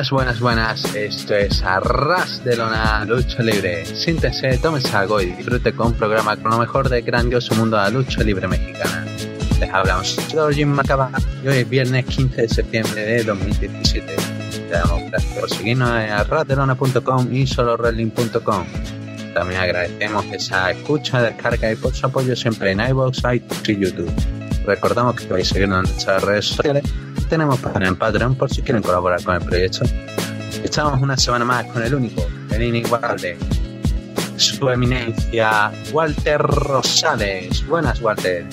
Buenas. Esto es Arras de Lona, Lucha Libre. Siéntese, tómese algo y disfrute con un programa con lo mejor del grandioso mundo de la lucha libre mexicana. Les hablamos de Jim Macaba y hoy es viernes 15 de septiembre de 2017. Le damos gracias por seguirnos en arrasdelona.com y solowrestling.com. También agradecemos esa escucha, descarga y por su apoyo siempre en iVoox, iTunes y YouTube. Recordamos que podéis seguirnos en nuestras redes sociales. Tenemos página en Patreon por si quieren colaborar con el proyecto. Estamos una semana más con el único, el inigualable, su eminencia, Walter Rosales. Buenas, Walter.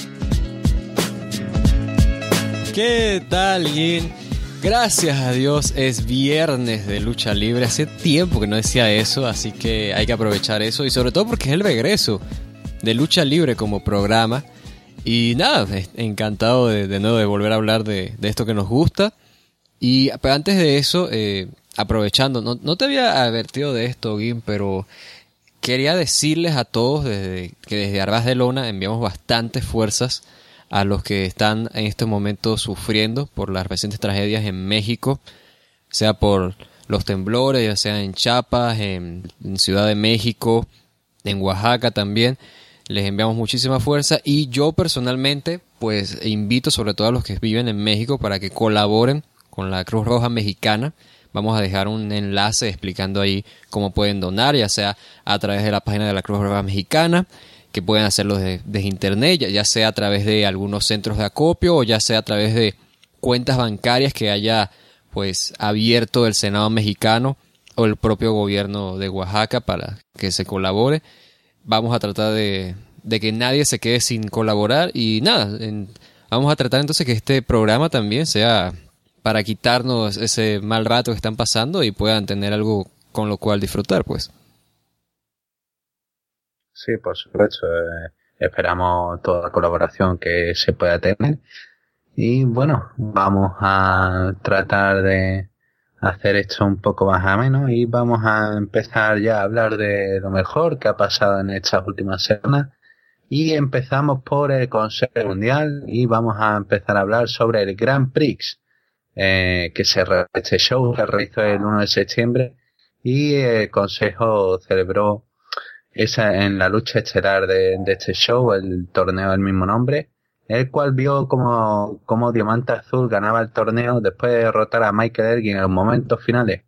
¿Qué tal, Gin? Gracias a Dios es viernes de lucha libre. Hace tiempo que no decía eso, así que hay que aprovechar eso. Y sobre todo porque es el regreso de lucha libre como programa. Y nada, encantado de nuevo de volver a hablar de esto que nos gusta. Y pero antes de eso, aprovechando, no te había advertido de esto, Gim, pero quería decirles a todos que desde Arras de Lona enviamos bastantes fuerzas a los que están en este momento sufriendo por las recientes tragedias en México, sea por los temblores, ya sea en Chiapas, en Ciudad de México, en Oaxaca también. Les enviamos muchísima fuerza y yo personalmente pues invito sobre todo a los que viven en México para que colaboren con la Cruz Roja Mexicana. Vamos a dejar un enlace explicando ahí cómo pueden donar, ya sea a través de la página de la Cruz Roja Mexicana, que pueden hacerlo desde internet, ya sea a través de algunos centros de acopio o ya sea a través de cuentas bancarias que haya pues abierto el Senado mexicano o el propio gobierno de Oaxaca para que se colabore. Vamos a tratar de que nadie se quede sin colaborar y nada, vamos a tratar entonces que este programa también sea para quitarnos ese mal rato que están pasando y puedan tener algo con lo cual disfrutar, pues. Sí, por supuesto. Esperamos toda la colaboración que se pueda tener. Y bueno, vamos a tratar de hacer esto un poco más ameno y vamos a empezar ya a hablar de lo mejor que ha pasado en estas últimas semanas. Y empezamos por el Consejo Mundial y vamos a empezar a hablar sobre el Grand Prix, este show se realizó el 1 de septiembre y el Consejo celebró en la lucha estelar de este show, el torneo del mismo nombre, el cual vio como Diamante Azul ganaba el torneo después de derrotar a Michael Elgin en los momentos finales.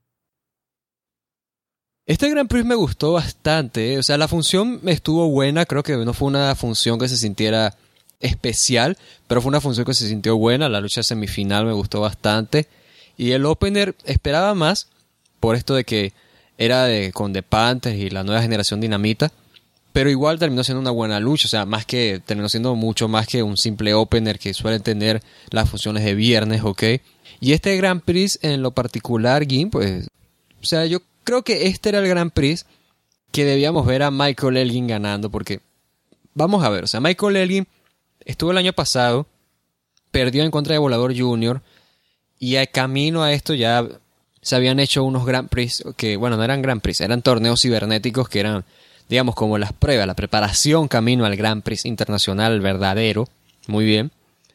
Este Grand Prix me gustó bastante, o sea, la función estuvo buena, creo que no fue una función que se sintiera especial, pero fue una función que se sintió buena, la lucha semifinal me gustó bastante, y el opener esperaba más, por esto de que era con The Panthers y la nueva generación Dinamita, pero igual terminó siendo una buena lucha, o sea, terminó siendo mucho más que un simple opener que suelen tener las funciones de viernes, ¿ok? Y este Grand Prix en lo particular, Gim, pues, o sea, yo creo que este era el Grand Prix que debíamos ver a Michael Elgin ganando, porque, vamos a ver, o sea, Michael Elgin estuvo el año pasado, perdió en contra de Volador Jr., y al camino a esto ya se habían hecho unos Grand Prix, que bueno, no eran Grand Prix, eran torneos cibernéticos que eran, digamos, como las pruebas, la preparación camino al Grand Prix internacional verdadero, muy bien.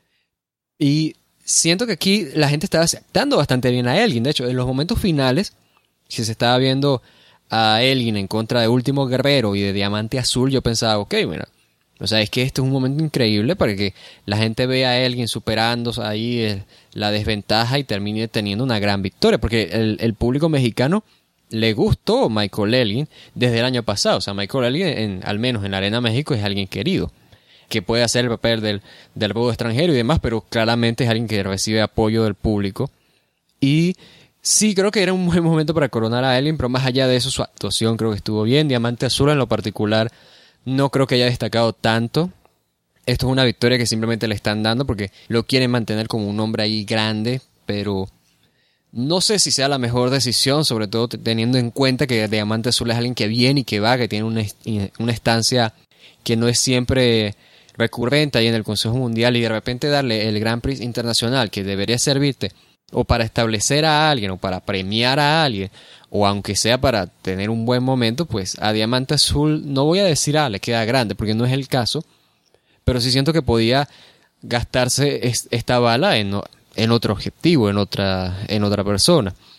Y siento que aquí la gente estaba aceptando bastante bien a Elgin, de hecho, en los momentos finales, si se estaba viendo a Elgin en contra de Último Guerrero y de Diamante Azul, yo pensaba, ok, mira, o sea, es que este es un momento increíble para que la gente vea a Elgin superando ahí la desventaja y termine teniendo una gran victoria, porque el público mexicano le gustó Michael Elgin desde el año pasado. O sea, Michael Elgin, al menos en la Arena México, es alguien querido, que puede hacer el papel del juego extranjero y demás, pero claramente es alguien que recibe apoyo del público. Y sí, creo que era un buen momento para coronar a Elgin, pero más allá de eso, su actuación creo que estuvo bien. Diamante Azul en lo particular no creo que haya destacado tanto. Esto es una victoria que simplemente le están dando porque lo quieren mantener como un hombre ahí grande, pero no sé si sea la mejor decisión, sobre todo teniendo en cuenta que Diamante Azul es alguien que viene y que va, que tiene una estancia que no es siempre recurrente ahí en el Consejo Mundial, y de repente darle el Grand Prix Internacional, que debería servirte o para establecer a alguien o para premiar a alguien, o aunque sea para tener un buen momento, pues a Diamante Azul no voy a decir le queda grande, porque no es el caso, pero sí siento que podía gastarse esta bala en otro objetivo, en otra persona.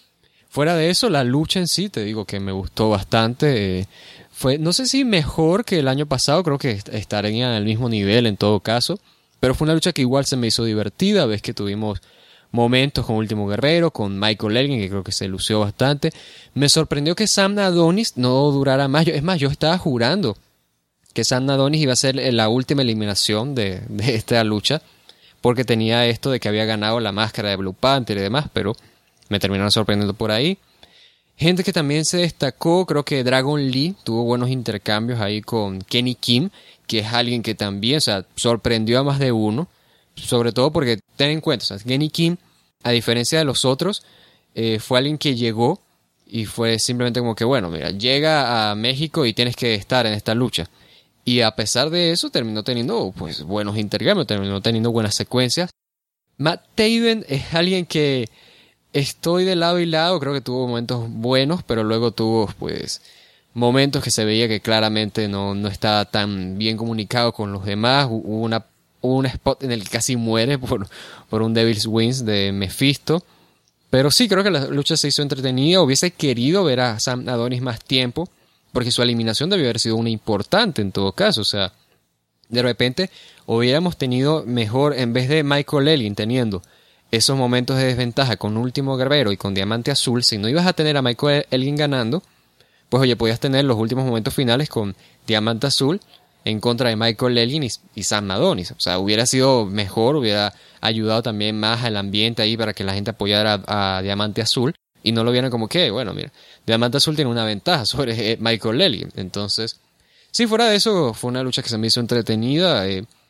Fuera de eso, la lucha en sí, te digo que me gustó bastante. Fue, no sé si mejor que el año pasado, creo que estaría en el mismo nivel en todo caso, pero fue una lucha que igual se me hizo divertida. Ves que tuvimos momentos con Último Guerrero, con Michael Elgin, que creo que se lució bastante. Me sorprendió que Sam Adonis no durara más. Es más, yo estaba jurando que Sam Adonis iba a ser la última eliminación de esta lucha, porque tenía esto de que había ganado la máscara de Blue Panther y demás, pero me terminaron sorprendiendo por ahí. Gente que también se destacó, creo que Dragon Lee tuvo buenos intercambios ahí con Kenny Kim, que es alguien que también, o sea, sorprendió a más de uno, sobre todo porque ten en cuenta, o sea, Kenny Kim, a diferencia de los otros, fue alguien que llegó y fue simplemente como que, bueno, mira, llega a México y tienes que estar en esta lucha. Y a pesar de eso, terminó teniendo pues buenos intercambios, terminó teniendo buenas secuencias. Matt Taven es alguien que estoy de lado y lado, creo que tuvo momentos buenos, pero luego tuvo pues momentos que se veía que claramente no estaba tan bien comunicado con los demás. Hubo un spot en el que casi muere por un Devil's Wings de Mephisto. Pero sí, creo que la lucha se hizo entretenida. Hubiese querido ver a Sam Adonis más tiempo, porque su eliminación debió haber sido una importante en todo caso. O sea, de repente hubiéramos tenido mejor, en vez de Michael Elgin teniendo esos momentos de desventaja con Último Guerrero y con Diamante Azul, si no ibas a tener a Michael Elgin ganando, pues oye, podías tener los últimos momentos finales con Diamante Azul en contra de Michael Elgin y Sam Adonis. O sea, hubiera sido mejor, hubiera ayudado también más al ambiente ahí para que la gente apoyara a Diamante Azul y no lo vieran como que, bueno, mira, Diamante Azul tiene una ventaja sobre Michael Elgin. Entonces, sí, fuera de eso, fue una lucha que se me hizo entretenida.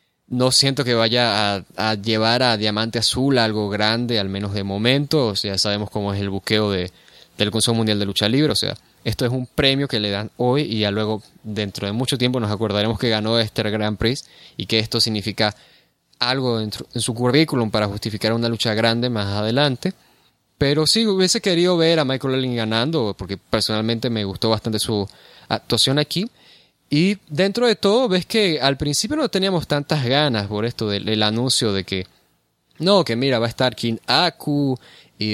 No siento que vaya a llevar a Diamante Azul a algo grande, al menos de momento. O sea, sabemos cómo es el buqueo del Consejo Mundial de Lucha Libre. O sea, esto es un premio que le dan hoy y ya luego, dentro de mucho tiempo, nos acordaremos que ganó este Grand Prix y que esto significa algo en su currículum para justificar una lucha grande más adelante. Pero sí, hubiese querido ver a Michael Elgin ganando, porque personalmente me gustó bastante su actuación aquí. Y dentro de todo, ves que al principio no teníamos tantas ganas por esto del anuncio de que no, que mira, va a estar King Aku y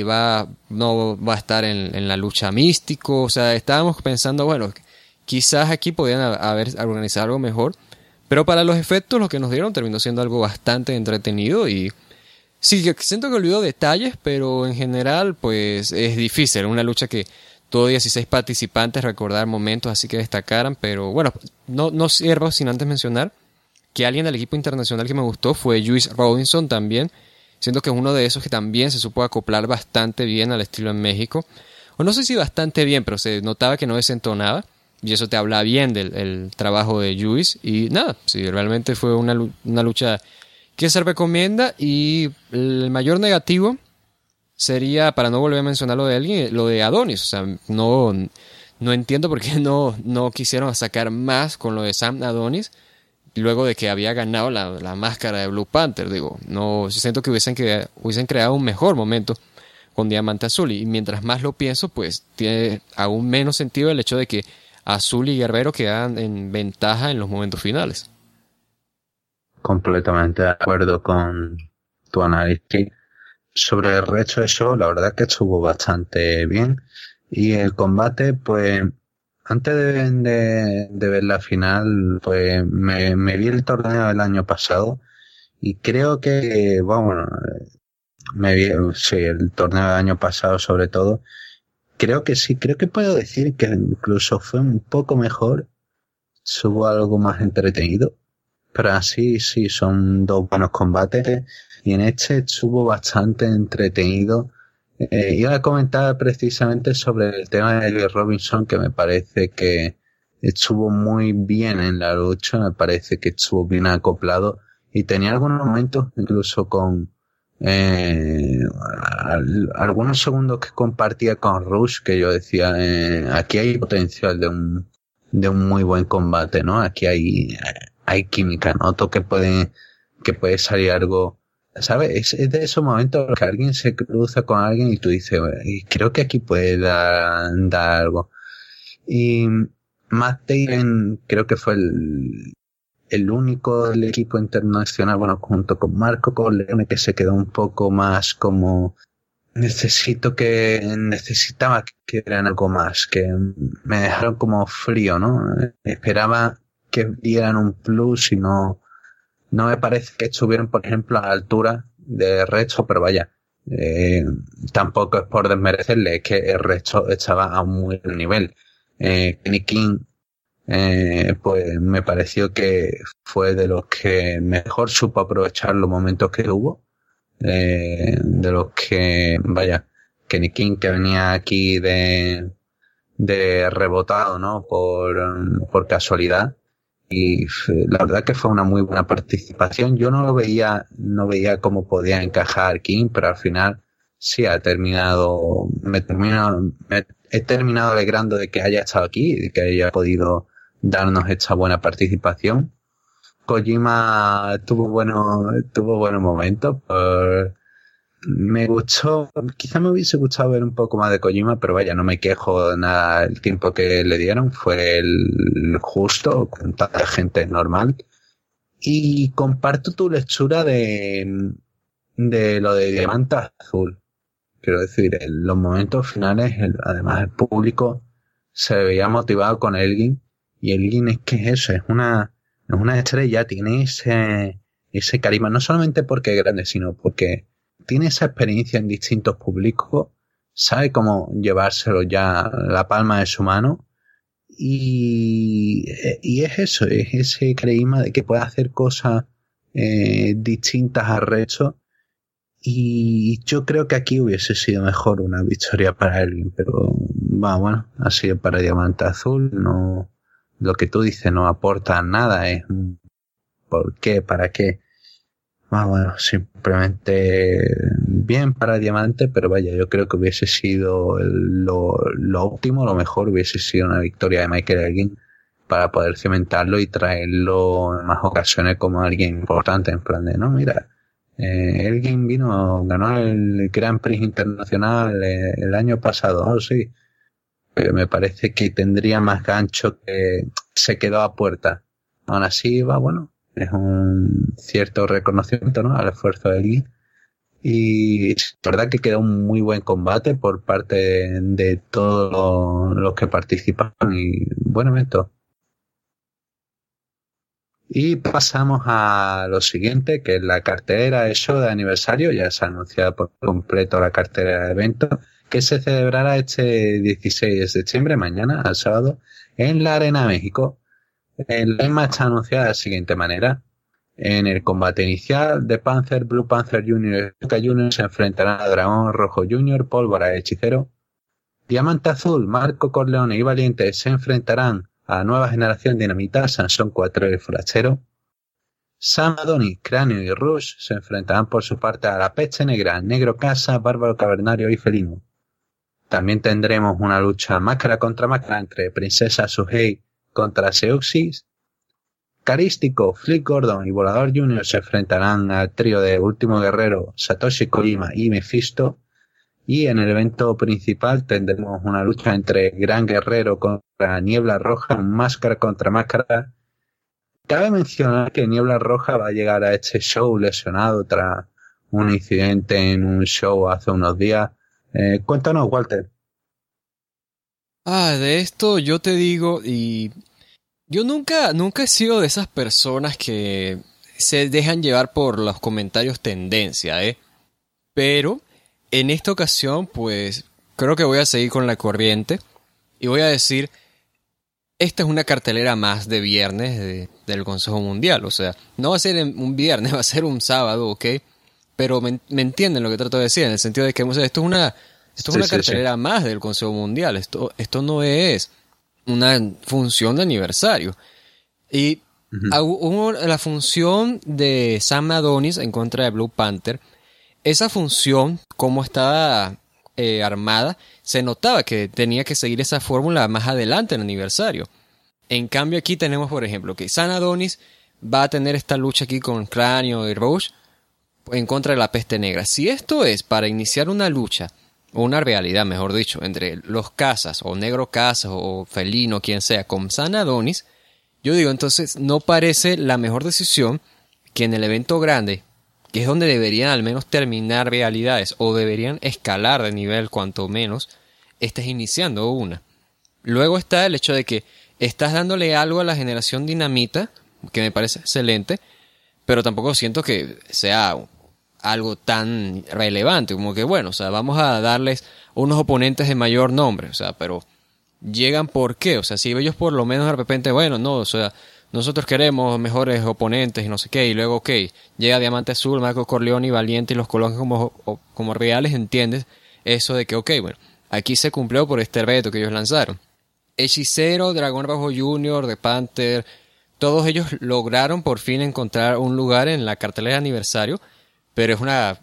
no va a estar en la lucha místico. O sea, estábamos pensando, bueno, quizás aquí podían haber organizado algo mejor. Pero para los efectos, lo que nos dieron terminó siendo algo bastante entretenido. Y sí, siento que olvidó detalles, pero en general, pues es difícil. Una lucha que todo 16 participantes recordar momentos así que destacaran, pero bueno, no cierro sin antes mencionar que alguien del equipo internacional que me gustó fue Juice Robinson también, siento que es uno de esos que también se supo acoplar bastante bien al estilo en México, o no sé si bastante bien, pero se notaba que no desentonaba, y eso te habla bien del trabajo de Juice, y nada, sí, realmente fue una lucha que se recomienda, y el mayor negativo sería, para no volver a mencionar lo de alguien, lo de Adonis. O sea, no entiendo por qué no quisieron sacar más con lo de Sam Adonis luego de que había ganado la máscara de Blue Panther. Digo, no, siento que hubiesen creado un mejor momento con Diamante Azul. Y mientras más lo pienso, pues tiene aún menos sentido el hecho de que Azul y Guerrero quedan en ventaja en los momentos finales. Completamente de acuerdo con tu análisis. Sobre el resto de eso, la verdad que estuvo bastante bien. Y el combate, pues, antes de ver la final, pues me vi el torneo del año pasado y creo que, bueno, sí, el torneo del año pasado sobre todo, creo que puedo decir que incluso fue un poco mejor, estuvo algo más entretenido, pero así sí, son dos buenos combates. Y en este estuvo bastante entretenido. Iba a comentar precisamente sobre el tema de Juice Robinson, que me parece que estuvo muy bien en la lucha, me parece que estuvo bien acoplado y tenía algunos momentos incluso con algunos segundos que compartía con Rush, que yo decía, aquí hay potencial de un muy buen combate, ¿no? Aquí hay química, noto que puede salir algo, ¿sabes? Es de esos momentos que alguien se cruza con alguien y tú dices, creo que aquí puede dar algo. Y Matt Taven creo que fue el único del equipo internacional, bueno, junto con Marco Corleone, que se quedó un poco más como necesitaba que dieran algo más, que me dejaron como frío, ¿no? Esperaba que dieran un plus y no me parece que estuvieran, por ejemplo, a la altura del resto, pero vaya, tampoco es por desmerecerle, es que el resto estaba a un muy buen nivel. Kenny King, pues me pareció que fue de los que mejor supo aprovechar los momentos que hubo. De los que, vaya, Kenny King, que venía aquí de rebotado, ¿no? Por casualidad. Y la verdad que fue una muy buena participación. Yo no veía cómo podía encajar King, pero al final sí he terminado alegrando de que haya estado aquí y de que haya podido darnos esta buena participación. Kojima tuvo buenos momentos. Me gustó, quizá me hubiese gustado ver un poco más de Kojima, pero vaya, no me quejo de nada. El tiempo que le dieron fue el justo, con tanta gente normal. Y comparto tu lectura de lo de Diamante Azul. Quiero decir, en los momentos finales, además el público se veía motivado con Elgin, y Elgin es que es una estrella, tiene ese carisma, no solamente porque es grande, sino porque tiene esa experiencia en distintos públicos, sabe cómo llevárselo ya la palma de su mano, y es eso, es ese carisma de que puede hacer cosas distintas al resto, y yo creo que aquí hubiese sido mejor una victoria para Elgin, pero bueno, ha sido para Diamante Azul. No, lo que tú dices no aporta nada, es ¿por qué? ¿Para qué? Bueno, simplemente bien para Diamante, pero vaya, yo creo que hubiese sido lo óptimo, lo mejor hubiese sido una victoria de Michael Elgin para poder cimentarlo y traerlo en más ocasiones como alguien importante, en plan de, no, mira, Elgin ganó el Grand Prix Internacional el año pasado, oh sí, pero me parece que tendría más gancho, que se quedó a puerta. Aún así va, bueno, es un cierto reconocimiento, ¿no?, al esfuerzo de Elgin. Y es verdad que quedó un muy buen combate por parte de todos los que participan, y buen evento. Y pasamos a lo siguiente, que es la cartelera de show de aniversario. Ya se ha anunciado por completo la cartelera de eventos, que se celebrará este 16 de septiembre, mañana, al sábado, en la Arena México. La misma está anunciada de la siguiente manera. En el combate inicial, The Panther, Blue Panther Jr. y Yuka Jr. se enfrentarán a Dragón Rojo Jr., Pólvora y Hechicero. Diamante Azul, Marco Corleone y Valiente se enfrentarán a la nueva generación Dinamita, Sansón 4 y Forastero. Sam Adonis, Cráneo y Rush se enfrentarán por su parte a la Peste Negra, Negro Casa, Bárbaro Cavernario y Felino. También tendremos una lucha máscara contra máscara entre Princesa Suhei contra Seuxis. Carístico, Flip Gordon y Volador Jr. se enfrentarán al trío de Último Guerrero, Satoshi Kojima y Mephisto. Y en el evento principal tendremos una lucha entre Gran Guerrero contra Niebla Roja, máscara contra máscara. Cabe mencionar que Niebla Roja va a llegar a este show lesionado tras un incidente en un show hace unos días. Cuéntanos, Walter. De esto yo te digo, y yo nunca he sido de esas personas que se dejan llevar por los comentarios tendencia, pero en esta ocasión, pues, creo que voy a seguir con la corriente y voy a decir, esta es una cartelera más de viernes del Consejo Mundial. O sea, no va a ser un viernes, va a ser un sábado, ¿ok? Pero me entienden lo que trato de decir, en el sentido de que esto es una cartelera más del Consejo Mundial. Esto no es una función de aniversario. Y hubo la función de Sam Adonis en contra de Blue Panther. Esa función, como estaba armada, se notaba que tenía que seguir esa fórmula más adelante en el aniversario. En cambio aquí tenemos, por ejemplo, que Sam Adonis va a tener esta lucha aquí con Cráneo y Rush en contra de la Peste Negra. Si esto es para iniciar una lucha, o una realidad, mejor dicho, entre los Casas, o Negro Casas, o Felino, quien sea, con Sam Adonis, yo digo, entonces no parece la mejor decisión que en el evento grande, que es donde deberían al menos terminar realidades o deberían escalar de nivel cuanto menos, estés iniciando una. Luego está el hecho de que estás dándole algo a la generación dinamita, que me parece excelente, pero tampoco siento que sea algo tan relevante, como que bueno, o sea, vamos a darles unos oponentes de mayor nombre, o sea, pero llegan por qué, o sea, si ellos por lo menos de repente, bueno, no, o sea, nosotros queremos mejores oponentes y no sé qué, y luego, ok, llega Diamante Azul, Marco Corleone y Valiente y los colocan como reales, entiendes eso de que, ok, bueno, aquí se cumplió por este reto que ellos lanzaron. Hechicero, Dragón Rojo Junior, The Panther, todos ellos lograron por fin encontrar un lugar en la cartelera de aniversario, pero es una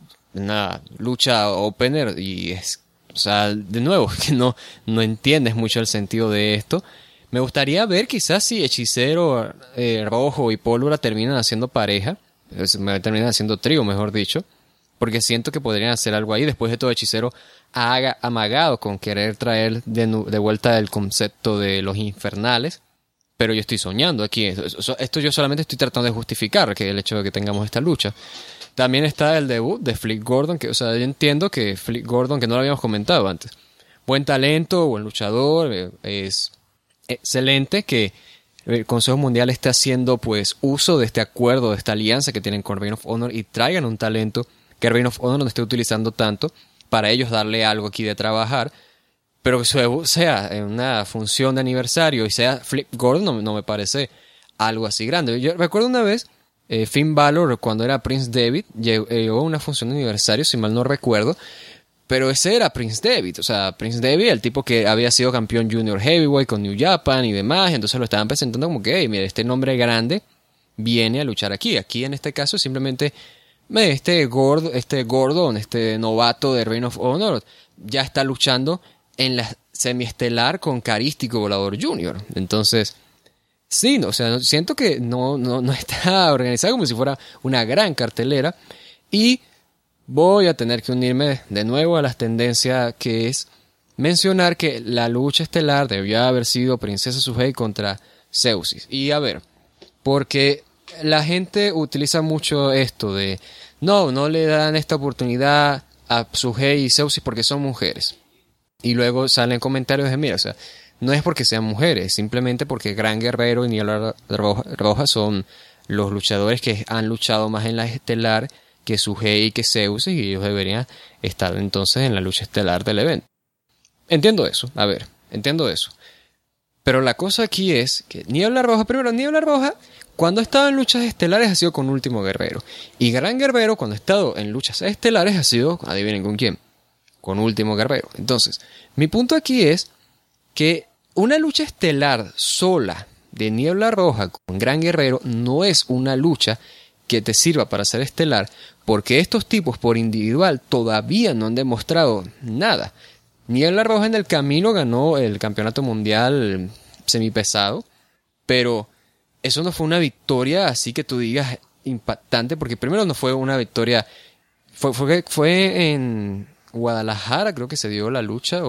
lucha opener y es, o sea, de nuevo, que no entiendes mucho el sentido de esto. Me gustaría ver quizás si Hechicero, Rojo y Pólvora terminan haciendo pareja, terminan haciendo trío, mejor dicho, porque siento que podrían hacer algo ahí. Después de todo, Hechicero ha amagado con querer traer de vuelta el concepto de los infernales, pero yo estoy soñando aquí. Esto yo solamente estoy tratando de justificar que el hecho de que tengamos esta lucha. También está el debut de Flip Gordon, que, o sea, yo entiendo que Flip Gordon, que no lo habíamos comentado antes, buen talento, buen luchador, es excelente que el Consejo Mundial esté haciendo pues uso de este acuerdo, de esta alianza que tienen con Ring of Honor y traigan un talento que Ring of Honor no esté utilizando tanto para ellos darle algo aquí de trabajar, pero que sea en una función de aniversario y sea Flip Gordon no me parece algo así grande. Yo recuerdo una vez Finn Balor, cuando era Prince David, llegó a una función de aniversario, si mal no recuerdo, pero ese era Prince David, o sea, Prince David, el tipo que había sido campeón Junior Heavyweight con New Japan y demás, entonces lo estaban presentando como que, hey, mira, este nombre grande viene a luchar aquí. Aquí en este caso simplemente este Gordon, este novato de Ring of Honor, ya está luchando en la semiestelar con Carístico Volador Jr. Entonces, sí, o sea, siento que no está organizado como si fuera una gran cartelera y voy a tener que unirme de nuevo a las tendencias que es mencionar que la lucha estelar debió haber sido Princesa Suhei contra Zeusis. Y a ver, porque la gente utiliza mucho esto de no le dan esta oportunidad a Suhei y Zeusis porque son mujeres. Y luego salen comentarios de mira, o sea, no es porque sean mujeres, simplemente porque Gran Guerrero y Niebla Roja son los luchadores que han luchado más en la estelar que Suhei y que Zeus, y ellos deberían estar entonces en la lucha estelar del evento. Entiendo eso, entiendo eso. Pero la cosa aquí es que Niebla Roja, cuando ha estado en luchas estelares ha sido con Último Guerrero. Y Gran Guerrero, cuando ha estado en luchas estelares, ha sido, adivinen con quién, con Último Guerrero. Entonces, mi punto aquí es que una lucha estelar sola de Niebla Roja con Gran Guerrero no es una lucha que te sirva para ser estelar, porque estos tipos por individual todavía no han demostrado nada. Niebla Roja en el camino ganó el campeonato mundial semipesado, pero eso no fue una victoria así que tú digas impactante, porque primero no fue una victoria, fue en Guadalajara, creo que se dio la lucha,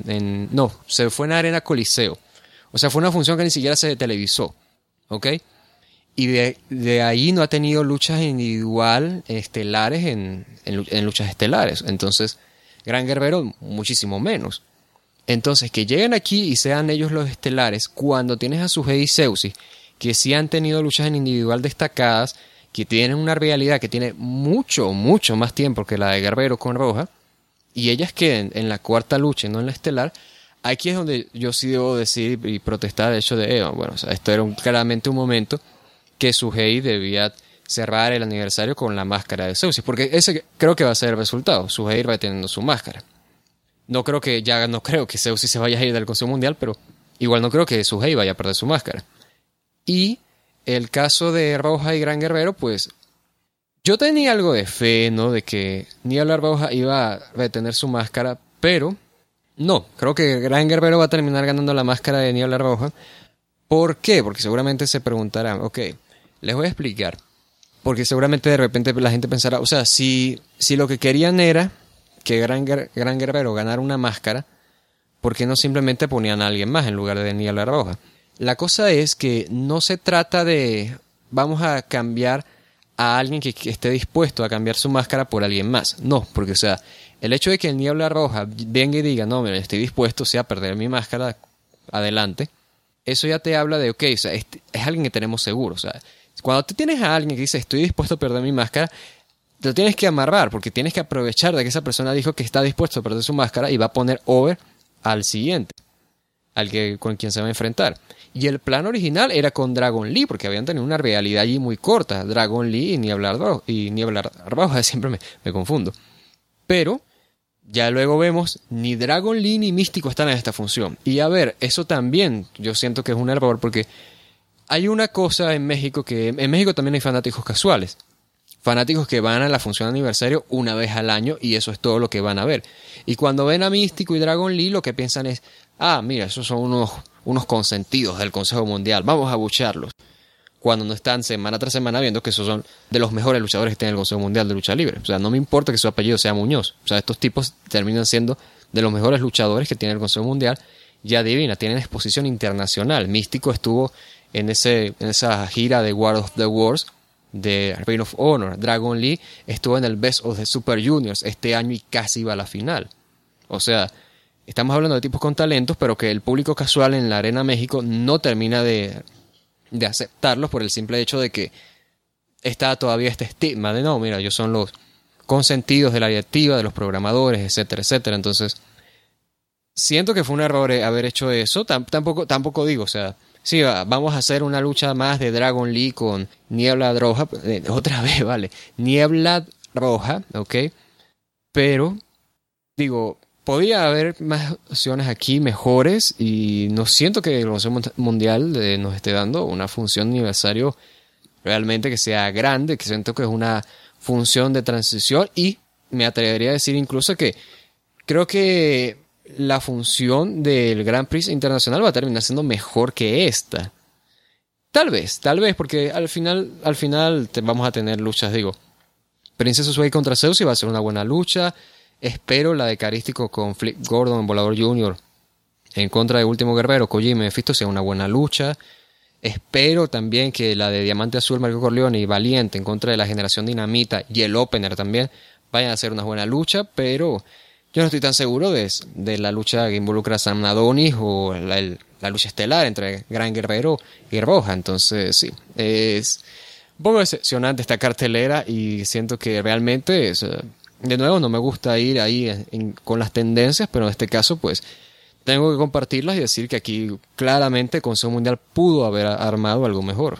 se fue en Arena Coliseo. O sea, fue una función que ni siquiera se televisó, ¿ok? Y de ahí no ha tenido luchas individual estelares en luchas estelares. Entonces, Gran Guerrero muchísimo menos. Entonces, que lleguen aquí y sean ellos los estelares, cuando tienes a Suhei y Zeusis, que sí han tenido luchas en individual destacadas, que tienen una realidad que tiene mucho, mucho más tiempo que la de Guerrero con Roja, y ellas queden en la cuarta lucha y no en la estelar, aquí es donde yo sí debo decir y protestar el hecho de, bueno, o sea, esto era claramente un momento que Suhei debía cerrar el aniversario con la máscara de Zeusis, porque ese creo que va a ser el resultado. Suhei va teniendo su máscara. No creo que Zeusis se vaya a ir del Consejo Mundial, pero igual no creo que Suhei vaya a perder su máscara. Y el caso de Roja y Gran Guerrero, pues yo tenía algo de fe, ¿no? De que Niebla Roja iba a retener su máscara, pero no, creo que Gran Guerrero va a terminar ganando la máscara de Niebla Roja. ¿Por qué? Porque seguramente se preguntarán, ok, les voy a explicar. Porque seguramente de repente la gente pensará, o sea, si lo que querían era que Gran Guerrero ganara una máscara, ¿por qué no simplemente ponían a alguien más en lugar de Niebla Roja? La cosa es que no se trata de vamos a cambiar a alguien que esté dispuesto a cambiar su máscara por alguien más. No, porque o sea, el hecho de que el Niebla Roja venga y diga, no, mira, estoy dispuesto, o sea, a perder mi máscara, adelante, eso ya te habla de, ok, o sea, es alguien que tenemos seguro. O sea, cuando tú tienes a alguien que dice, estoy dispuesto a perder mi máscara, te lo tienes que amarrar, porque tienes que aprovechar de que esa persona dijo que está dispuesto a perder su máscara y va a poner over al siguiente, con quien se va a enfrentar. Y el plan original era con Dragon Lee, porque habían tenido una realidad allí muy corta, Dragon Lee y Niebla Roja, siempre me confundo. Pero ya luego vemos, ni Dragon Lee ni Místico están en esta función. Y a ver, eso también yo siento que es un error, porque hay una cosa en México, que en México también hay fanáticos casuales. Fanáticos que van a la función de aniversario una vez al año y eso es todo lo que van a ver. Y cuando ven a Místico y Dragon Lee, lo que piensan es, mira, esos son unos consentidos del Consejo Mundial, vamos a bucharlos. Cuando no están semana tras semana viendo que esos son de los mejores luchadores que tiene el Consejo Mundial de Lucha Libre. O sea, no me importa que su apellido sea Muñoz. O sea, estos tipos terminan siendo de los mejores luchadores que tiene el Consejo Mundial. Y adivina, tienen exposición internacional. Místico estuvo en esa gira de War of the Wars de Ring of Honor. Dragon Lee estuvo en el Best of the Super Juniors este año y casi iba a la final. O sea, estamos hablando de tipos con talentos, pero que el público casual en la Arena México no termina de aceptarlos por el simple hecho de que está todavía este estigma de no, mira, ellos son los consentidos de la directiva, de los programadores, etcétera, etcétera. Entonces, siento que fue un error haber hecho eso. Tampoco digo, o sea, sí, vamos a hacer una lucha más de Dragon Lee con Niebla Roja, otra vez, vale, Niebla Roja, ok, pero digo, podía haber más opciones aquí mejores y no siento que el Consejo Mundial nos esté dando una función de aniversario realmente que sea grande, que siento que es una función de transición y me atrevería a decir incluso que creo que la función del Grand Prix Internacional va a terminar siendo mejor que esta. Tal vez, porque al final vamos a tener luchas, digo, Princess Sway contra Zeus y va a ser una buena lucha. Espero la de Carístico con Flip Gordon, Volador Jr. en contra de Último Guerrero, Kojima y Mephisto sea una buena lucha. Espero también que la de Diamante Azul, Marco Corleone y Valiente en contra de la Generación Dinamita y el Opener también vayan a ser una buena lucha, pero yo no estoy tan seguro de la lucha que involucra a Sam Adonis o la lucha estelar entre Gran Guerrero y Roja. Entonces, sí, es un poco decepcionante esta cartelera y siento que realmente de nuevo, no me gusta ir ahí con las tendencias, pero en este caso, pues, tengo que compartirlas y decir que aquí claramente el Consejo Mundial pudo haber armado algo mejor.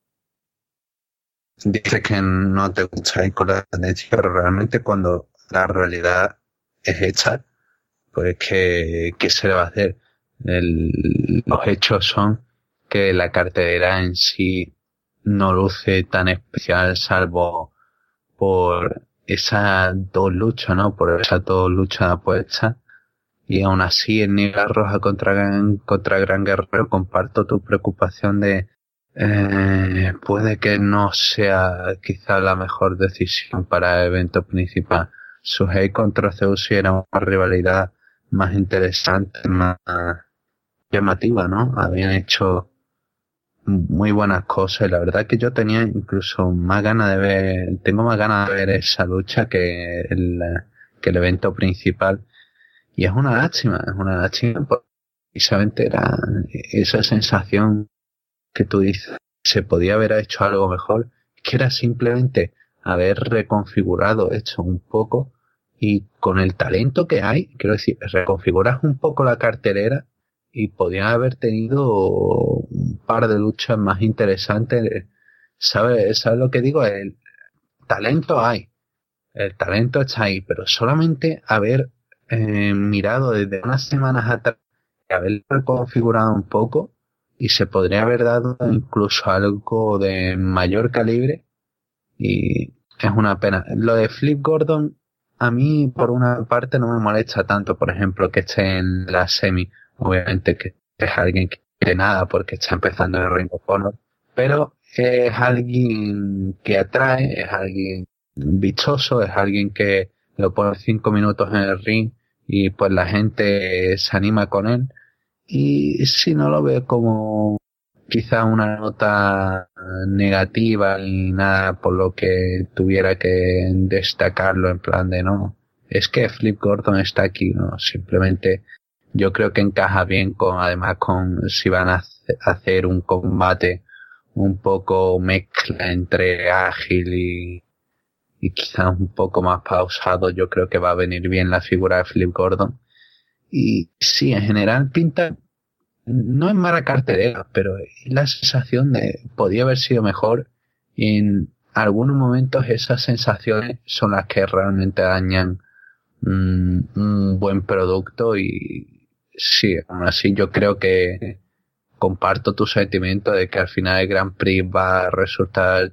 Dices que no te gusta ir con la tendencia, pero realmente cuando la realidad es hecha, pues ¿qué se le va a hacer? Los hechos son que la cartelera en sí no luce tan especial, salvo por esas dos luchas, ¿no? Por esas dos luchas apuestas. Y aún así, en Niebla Roja contra Gran Guerrero, comparto tu preocupación de puede que no sea quizá la mejor decisión para el evento principal. Suhei contra Zeus era una rivalidad más interesante, más llamativa, ¿no? Habían hecho muy buenas cosas y la verdad que yo tenía incluso más ganas de tengo más ganas de ver esa lucha que el evento principal. Y es una lástima porque precisamente era esa sensación que tú dices, se podía haber hecho algo mejor, que era simplemente haber reconfigurado esto un poco y con el talento que hay, quiero decir, reconfiguras un poco la cartelera y podían haber tenido un par de luchas más interesantes. ¿Sabes lo que digo? El talento hay, el talento está ahí, pero solamente haber mirado desde unas semanas atrás y haber reconfigurado un poco y se podría haber dado incluso algo de mayor calibre y es una pena. Lo de Flip Gordon a mí por una parte no me molesta tanto, por ejemplo, que esté en la semi, obviamente que es alguien que quiere nada porque está empezando en el Ring of Honor, pero es alguien que atrae, es alguien vistoso, es alguien que lo pone 5 minutos en el ring y pues la gente se anima con él y si no lo veo como quizá una nota negativa y nada por lo que tuviera que destacarlo en plan de no, es que Flip Gordon está aquí, no, simplemente yo creo que encaja bien con, además con si van a hacer un combate un poco mezcla entre ágil y quizás un poco más pausado, yo creo que va a venir bien la figura de Flip Gordon. Y sí, en general pinta, no es mala cartelera, pero la sensación de podía haber sido mejor y en algunos momentos esas sensaciones son las que realmente dañan un buen producto y sí, aún así yo creo que comparto tu sentimiento de que al final el Grand Prix va a resultar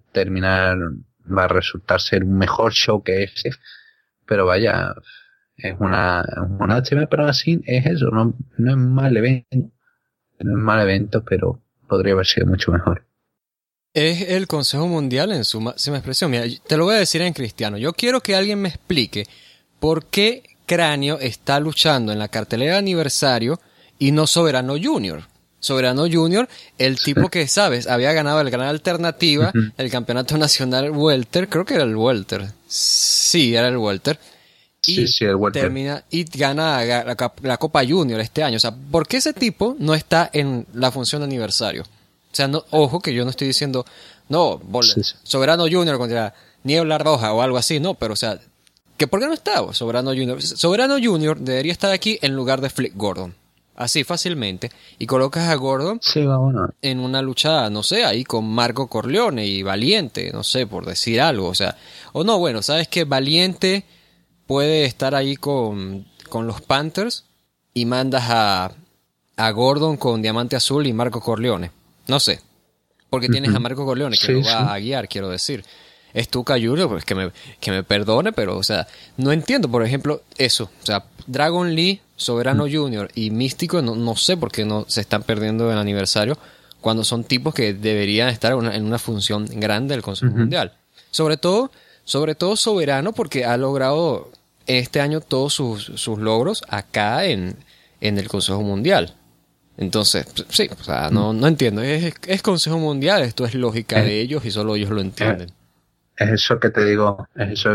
ser un mejor show que ese, pero vaya, es una HM, pero así es eso, no es mal evento, no es mal evento, pero podría haber sido mucho mejor. Es el Consejo Mundial en su máxima expresión. Mira, te lo voy a decir en cristiano. Yo quiero que alguien me explique por qué Cráneo está luchando en la cartelera de aniversario y no Soberano Junior. Soberano Junior, el tipo que, ¿sabes? Había ganado el Gran Alternativa, el Campeonato Nacional Welter, creo que era el Welter. Sí, era el Welter. Y sí, el Welter. Termina y gana la Copa Junior este año. O sea, ¿por qué ese tipo no está en la función de aniversario? O sea, no, ojo que yo no estoy diciendo, no, Soberano Junior contra Niebla Roja o algo así, no, pero o sea, ¿que por qué no está Soberano Junior? Soberano Junior debería estar aquí en lugar de Flip Gordon. Así fácilmente. Y colocas a Gordon en una lucha, no sé, ahí con Marco Corleone y Valiente, no sé, por decir algo. O sea, o no, bueno, sabes que Valiente puede estar ahí con los Panthers y mandas a Gordon con Diamante Azul y Marco Corleone. No sé. Porque tienes a Marco Corleone que lo va a guiar, quiero decir. Es Tuca Junior, pues que me perdone, pero, o sea, no entiendo, por ejemplo, eso. O sea, Dragon Lee, Soberano Junior y Místico, no sé por qué no se están perdiendo el aniversario cuando son tipos que deberían estar en una función grande del Consejo Mundial. Sobre todo Soberano porque ha logrado este año todos sus logros acá en el Consejo Mundial. Entonces, sí, o sea, no entiendo. Es Consejo Mundial, esto es lógica de ellos y solo ellos lo entienden. Es eso que te digo,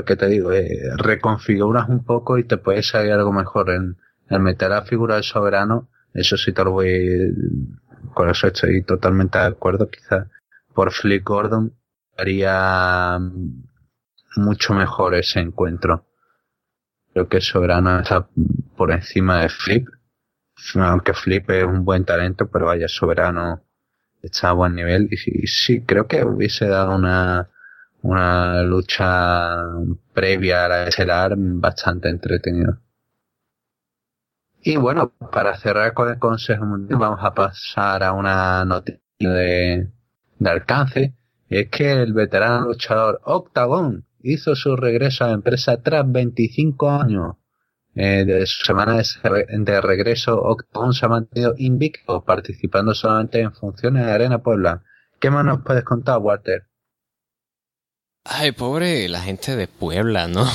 reconfiguras un poco y te puede salir algo mejor en meter la figura del Soberano, eso sí te lo voy, con eso estoy totalmente de acuerdo, quizás por Flip Gordon haría mucho mejor ese encuentro. Creo que Soberano está por encima de Flip, aunque Flip es un buen talento, pero vaya, Soberano está a buen nivel y sí, creo que hubiese dado una lucha previa a la estelar bastante entretenida. Y bueno, para cerrar con el Consejo Mundial vamos a pasar a una noticia de alcance, y es que el veterano luchador Octagon hizo su regreso a la empresa tras 25 años. De su semana de regreso, Octagon se ha mantenido invicto, participando solamente en funciones de Arena Puebla. ¿Qué más nos puedes contar, Walter? Ay, pobre la gente de Puebla, ¿no?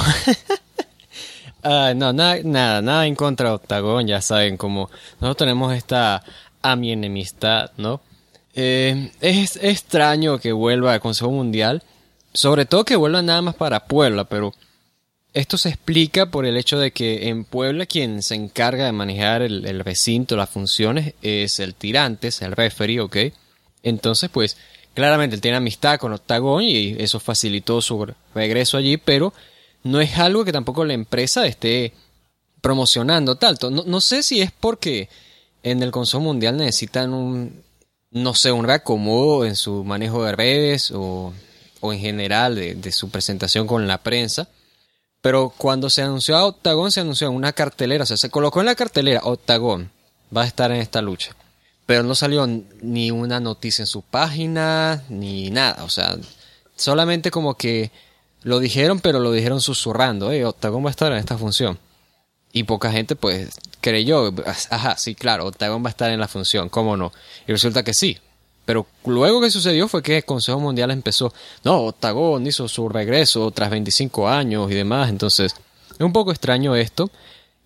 No, nada en contra de Octagon, ya saben, como nosotros tenemos esta enemistad, ¿no? Es extraño que vuelva al Consejo Mundial, sobre todo que vuelva nada más para Puebla, pero esto se explica por el hecho de que en Puebla quien se encarga de manejar el recinto, las funciones, es el Tirantes, el referee, ¿ok? Entonces, pues, claramente él tiene amistad con Octagon y eso facilitó su regreso allí, pero no es algo que tampoco la empresa esté promocionando tanto. No sé si es porque en el Consejo Mundial necesitan un reacomodo en su manejo de redes o en general de su presentación con la prensa. Pero cuando se anunció a Octagon, se anunció en una cartelera, o sea, se colocó en la cartelera Octagon va a estar en esta lucha. Pero no salió ni una noticia en su página, ni nada. O sea, solamente como que lo dijeron, pero lo dijeron susurrando. Octagon va a estar en esta función. Y poca gente, pues, creyó. Ajá, sí, claro, Octagon va a estar en la función. ¿Cómo no? Y resulta que sí. Pero luego que sucedió fue que el Consejo Mundial empezó. No, Octagon hizo su regreso tras 25 años y demás. Entonces, es un poco extraño esto.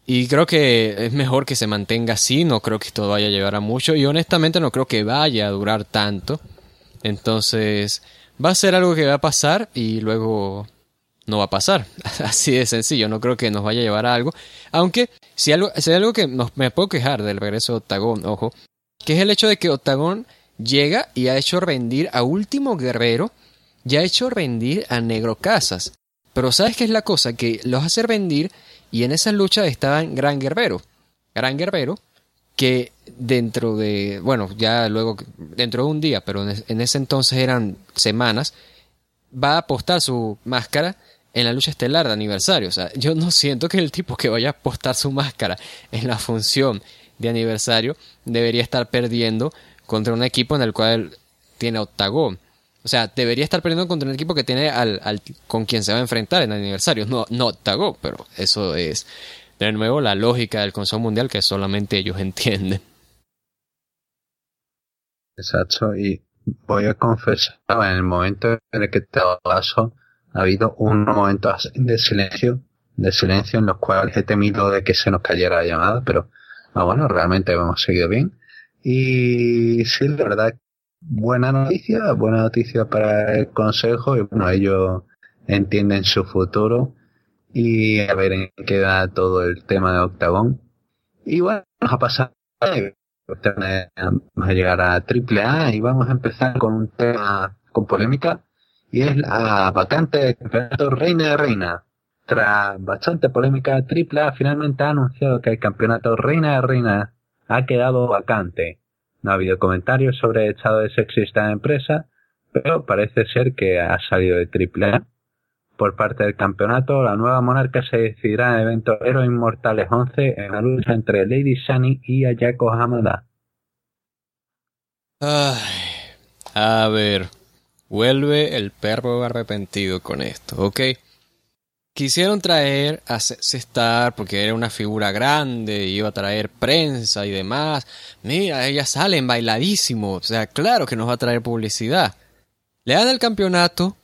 Y creo que es mejor que se mantenga así, no creo que esto vaya a llevar a mucho y honestamente no creo que vaya a durar tanto. Entonces va a ser algo que va a pasar y luego no va a pasar. Así de sencillo, no creo que nos vaya a llevar a algo. Aunque si hay algo que me puedo quejar del regreso de Octagon, ojo, que es el hecho de que Octagon llega y ha hecho rendir a Último Guerrero, ya ha hecho rendir a Negro Casas. Pero ¿sabes qué es la cosa? Que los hace rendir y en esas luchas estaban Gran Guerrero. Gran Guerrero que dentro de, bueno, ya luego, dentro de un día, pero en ese entonces eran semanas, va a apostar su máscara en la lucha estelar de aniversario. O sea, yo no siento que el tipo que vaya a apostar su máscara en la función de aniversario debería estar perdiendo contra un equipo en el cual tiene Octagon. O sea, debería estar perdiendo contra un equipo que tiene con quien se va a enfrentar en aniversario. No Octagon, pero eso es, de nuevo, la lógica del Consejo Mundial que solamente ellos entienden. Exacto, y voy a confesar, en el momento en el que te paso, ha habido unos momentos de silencio en los cuales he temido de que se nos cayera la llamada, pero bueno, realmente hemos seguido bien. Y sí, la verdad, buena noticia para el consejo, y bueno, ellos entienden su futuro, y a ver en qué queda todo el tema de Octagon. Y bueno, nos ha pasado, vamos a llegar a AAA y vamos a empezar con un tema con polémica, y es la vacante del campeonato Reina de Reina. Tras bastante polémica, AAA finalmente ha anunciado que el campeonato Reina de Reina ha quedado vacante. No ha habido comentarios sobre el estado de sexista de la empresa, pero parece ser que ha salido de AAA. Por parte del campeonato, la nueva monarca se decidirá en el evento Héroes Inmortales 11 en la lucha entre Lady Shani y Ayako Hamada. Ay, a ver, vuelve el perro arrepentido con esto, ¿ok? Quisieron traer a Sexy Star porque era una figura grande, iba a traer prensa y demás. Mira, ella sale en bailadísimo, o sea, claro que nos va a traer publicidad. Le dan el campeonato,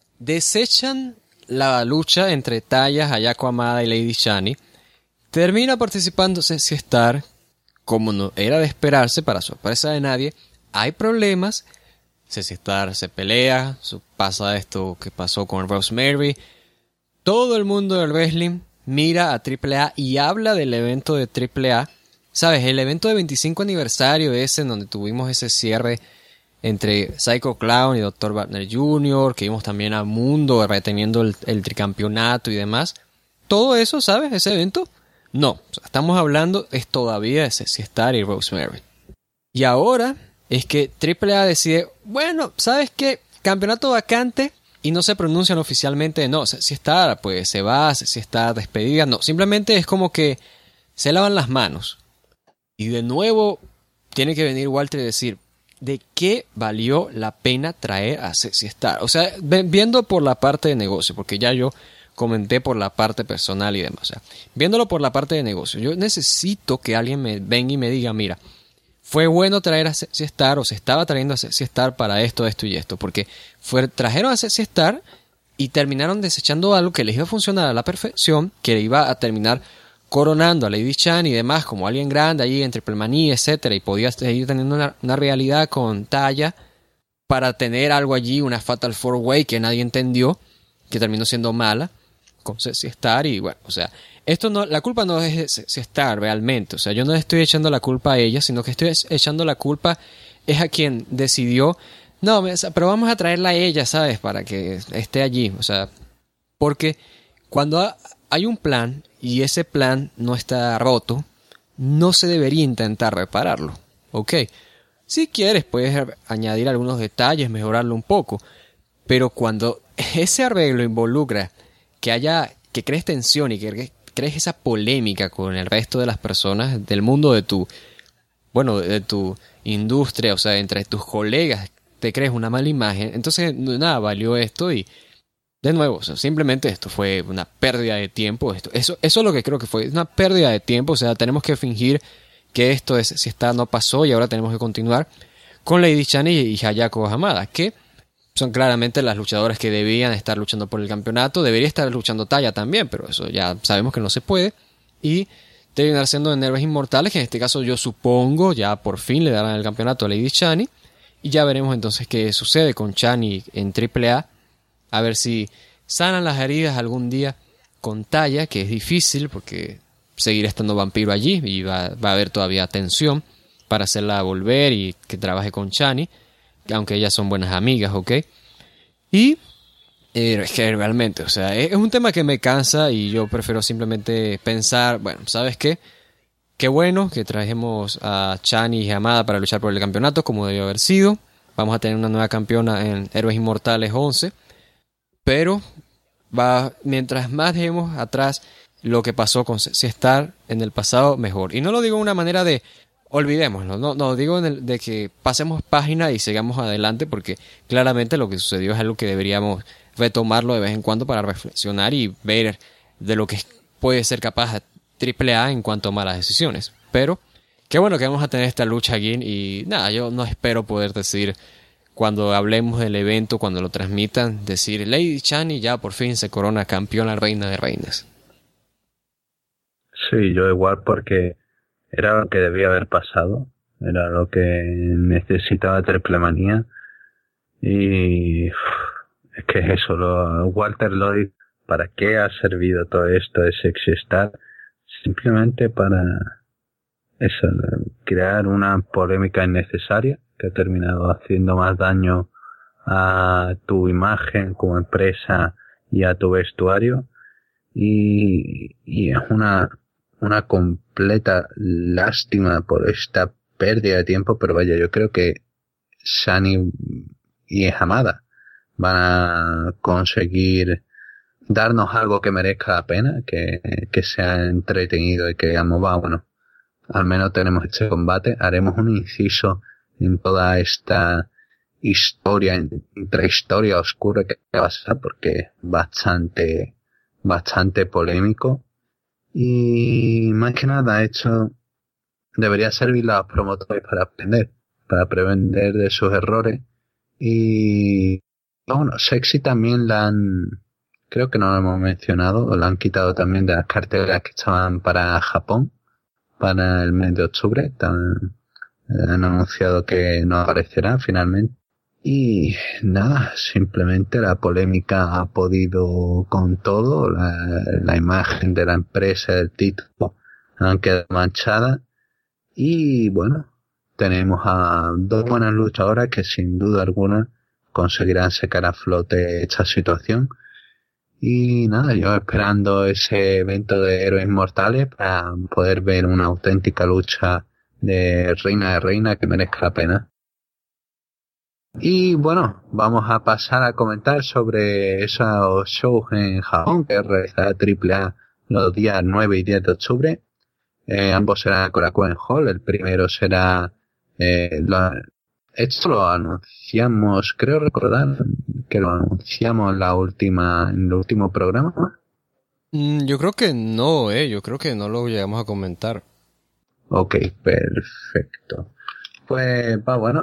desechan la lucha entre Taya, Ayako Hamada y Lady Shani. Termina participando Sexy Star, como no era de esperarse, para sorpresa de nadie. Hay problemas, Sexy Star se pelea, pasa esto que pasó con Rosemary. Todo el mundo del wrestling mira a AAA y habla del evento de AAA. ¿Sabes? El evento de 25 aniversario ese en donde tuvimos ese cierre entre Psycho Clown y Dr. Wagner Jr., que vimos también a Mundo reteniendo el tricampeonato y demás. Todo eso, ¿sabes? Ese evento. No, estamos hablando es todavía de Sexy Star y Rosemary. Y ahora es que AAA decide, bueno, ¿sabes qué? Campeonato vacante. Y no se pronuncian oficialmente, no, Sexy Star, pues se va, Sexy Star despedida, no, simplemente es como que se lavan las manos. Y de nuevo tiene que venir Walter y decir, ¿de qué valió la pena traer a Sexy Star? O sea, viendo por la parte de negocio, porque ya yo comenté por la parte personal y demás, o sea, viéndolo por la parte de negocio, yo necesito que alguien me venga y me diga, mira, fue bueno traer a Sexy Star, o se estaba trayendo a Sexy Star para esto y esto, porque trajeron a Sexy Star y terminaron desechando algo que les iba a funcionar a la perfección, que iba a terminar coronando a Lady Shani y demás como alguien grande allí en Triple Manía, etcétera, y podía seguir teniendo una realidad con Taya para tener algo allí, una Fatal 4-Way que nadie entendió, que terminó siendo mala con Sexy Star. Y bueno, o sea, esto no, la culpa no es de Sexy Star realmente, o sea, yo no estoy echando la culpa a ella, sino que estoy echando la culpa es a quien decidió, no, pero vamos a traerla a ella, ¿sabes? Para que esté allí, o sea, porque cuando hay un plan y ese plan no está roto, no se debería intentar repararlo, ¿ok? Si quieres puedes añadir algunos detalles, mejorarlo un poco, pero cuando ese arreglo involucra que crees tensión y que crees esa polémica con el resto de las personas del mundo de tu industria, o sea, entre tus colegas, te crees una mala imagen, entonces nada, valió esto y de nuevo, o sea, simplemente esto fue una pérdida de tiempo, eso es lo que creo que fue, una pérdida de tiempo, o sea, tenemos que fingir que esto si está no pasó y ahora tenemos que continuar con Lady Shani y Ayako Hamada, que son claramente las luchadoras que debían estar luchando por el campeonato. Debería estar luchando Taya también, pero eso ya sabemos que no se puede. Y terminar siendo en Héroes Inmortales, que en este caso yo supongo ya por fin le darán el campeonato a Lady Shani. Y ya veremos entonces qué sucede con Shani en AAA. A ver si sanan las heridas algún día con Taya, que es difícil porque seguirá estando Vampiro allí y va a haber todavía tensión para hacerla volver y que trabaje con Shani, aunque ellas son buenas amigas, ¿ok? Y es que realmente, o sea, es un tema que me cansa y yo prefiero simplemente pensar, bueno, ¿sabes qué? Qué bueno que trajimos a Shani y Hamada para luchar por el campeonato, como debió haber sido. Vamos a tener una nueva campeona en Héroes Inmortales 11. Pero mientras más dejemos atrás lo que pasó con Sexy Star en el pasado, mejor. Y no lo digo de una manera de olvidémoslo, no digo de que pasemos página y sigamos adelante, porque claramente lo que sucedió es algo que deberíamos retomarlo de vez en cuando para reflexionar y ver de lo que puede ser capaz AAA en cuanto a malas decisiones. Pero qué bueno que vamos a tener esta lucha aquí y nada, yo no espero poder decir cuando hablemos del evento, cuando lo transmitan, decir Lady Shani ya por fin se corona campeona reina de reinas. Sí, yo igual, porque era lo que debía haber pasado, era lo que necesitaba Triple Manía. Y es que es eso, Walter Lloyd, ¿para qué ha servido todo esto de Sexy Star? Simplemente para eso, crear una polémica innecesaria que ha terminado haciendo más daño a tu imagen como empresa y a tu vestuario. Y es una completa lástima por esta pérdida de tiempo, pero vaya, yo creo que Shani y Hamada van a conseguir darnos algo que merezca la pena, que sea entretenido y que digamos, bueno, al menos tenemos este combate, haremos un inciso en toda esta intrahistoria oscura que va a pasar, porque es bastante polémico. Y más que nada, esto debería servir a los promotores para aprender de sus errores. Y bueno, Sexy también creo que no lo hemos mencionado, la han quitado también de las carteleras que estaban para Japón, para el mes de octubre. Han anunciado que no aparecerá finalmente. Y nada, simplemente la polémica ha podido con todo, la imagen de la empresa, del título, han quedado manchadas. Y bueno, tenemos a dos buenas luchadoras que sin duda alguna conseguirán sacar a flote esta situación. Y nada, yo esperando ese evento de Héroes Inmortales para poder ver una auténtica lucha de reina que merezca la pena. Y bueno, vamos a pasar a comentar sobre esos shows en Japón que realizará AAA los días 9 y 10 de octubre. Ambos serán en Korakuen Hall. El primero será esto lo anunciamos, creo recordar que lo anunciamos en el último programa, ¿no? Yo creo que no, yo creo que no lo llegamos a comentar. Ok, perfecto. Pues bueno,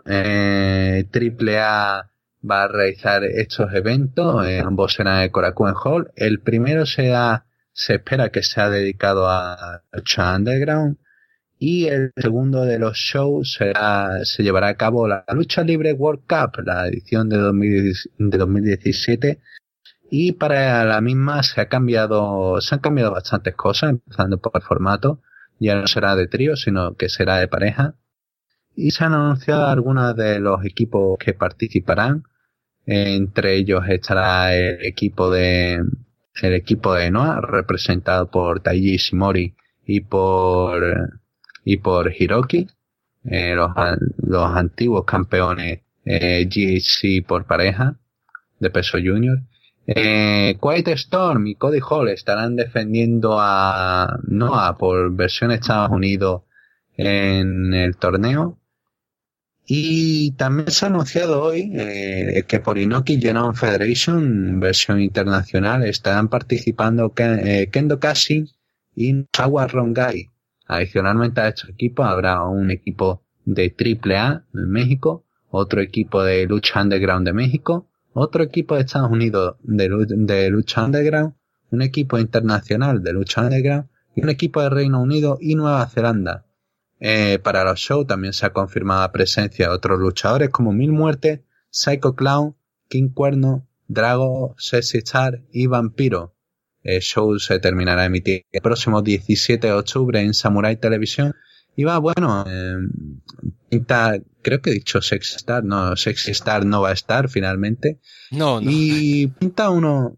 AAA va a realizar estos eventos, ambos serán en Korakuen Hall. El primero se espera que sea dedicado a Lucha Underground. Y el segundo de los shows se llevará a cabo la Lucha Libre World Cup, la edición de 2017. Y para la misma se han cambiado bastantes cosas, empezando por el formato. Ya no será de trío, sino que será de pareja. Y se han anunciado algunos de los equipos que participarán. Entre ellos estará el equipo de Noah, representado por Taiji Ishimori y por Hiroki, los antiguos campeones GHC por pareja de peso junior. Quiet Storm y Cody Hall estarán defendiendo a Noah por versión Estados Unidos en el torneo. Y también se ha anunciado hoy que por Inoki Genome Federation, versión internacional, estarán participando Kendo Kashi y Sawa Rongai. Adicionalmente a estos equipos habrá un equipo de AAA en México, otro equipo de Lucha Underground de México, otro equipo de Estados Unidos de Lucha Underground, un equipo internacional de Lucha Underground y un equipo de Reino Unido y Nueva Zelanda. Para los shows también se ha confirmado la presencia de otros luchadores como Mil Muertes, Psycho Clown, King Cuerno, Drago, Sexy Star y Vampiro. El show se terminará emitiendo el próximo 17 de octubre en Samurai Televisión. Y va, bueno, pinta, creo que he dicho Sexy Star no va a estar finalmente. No. Y pinta un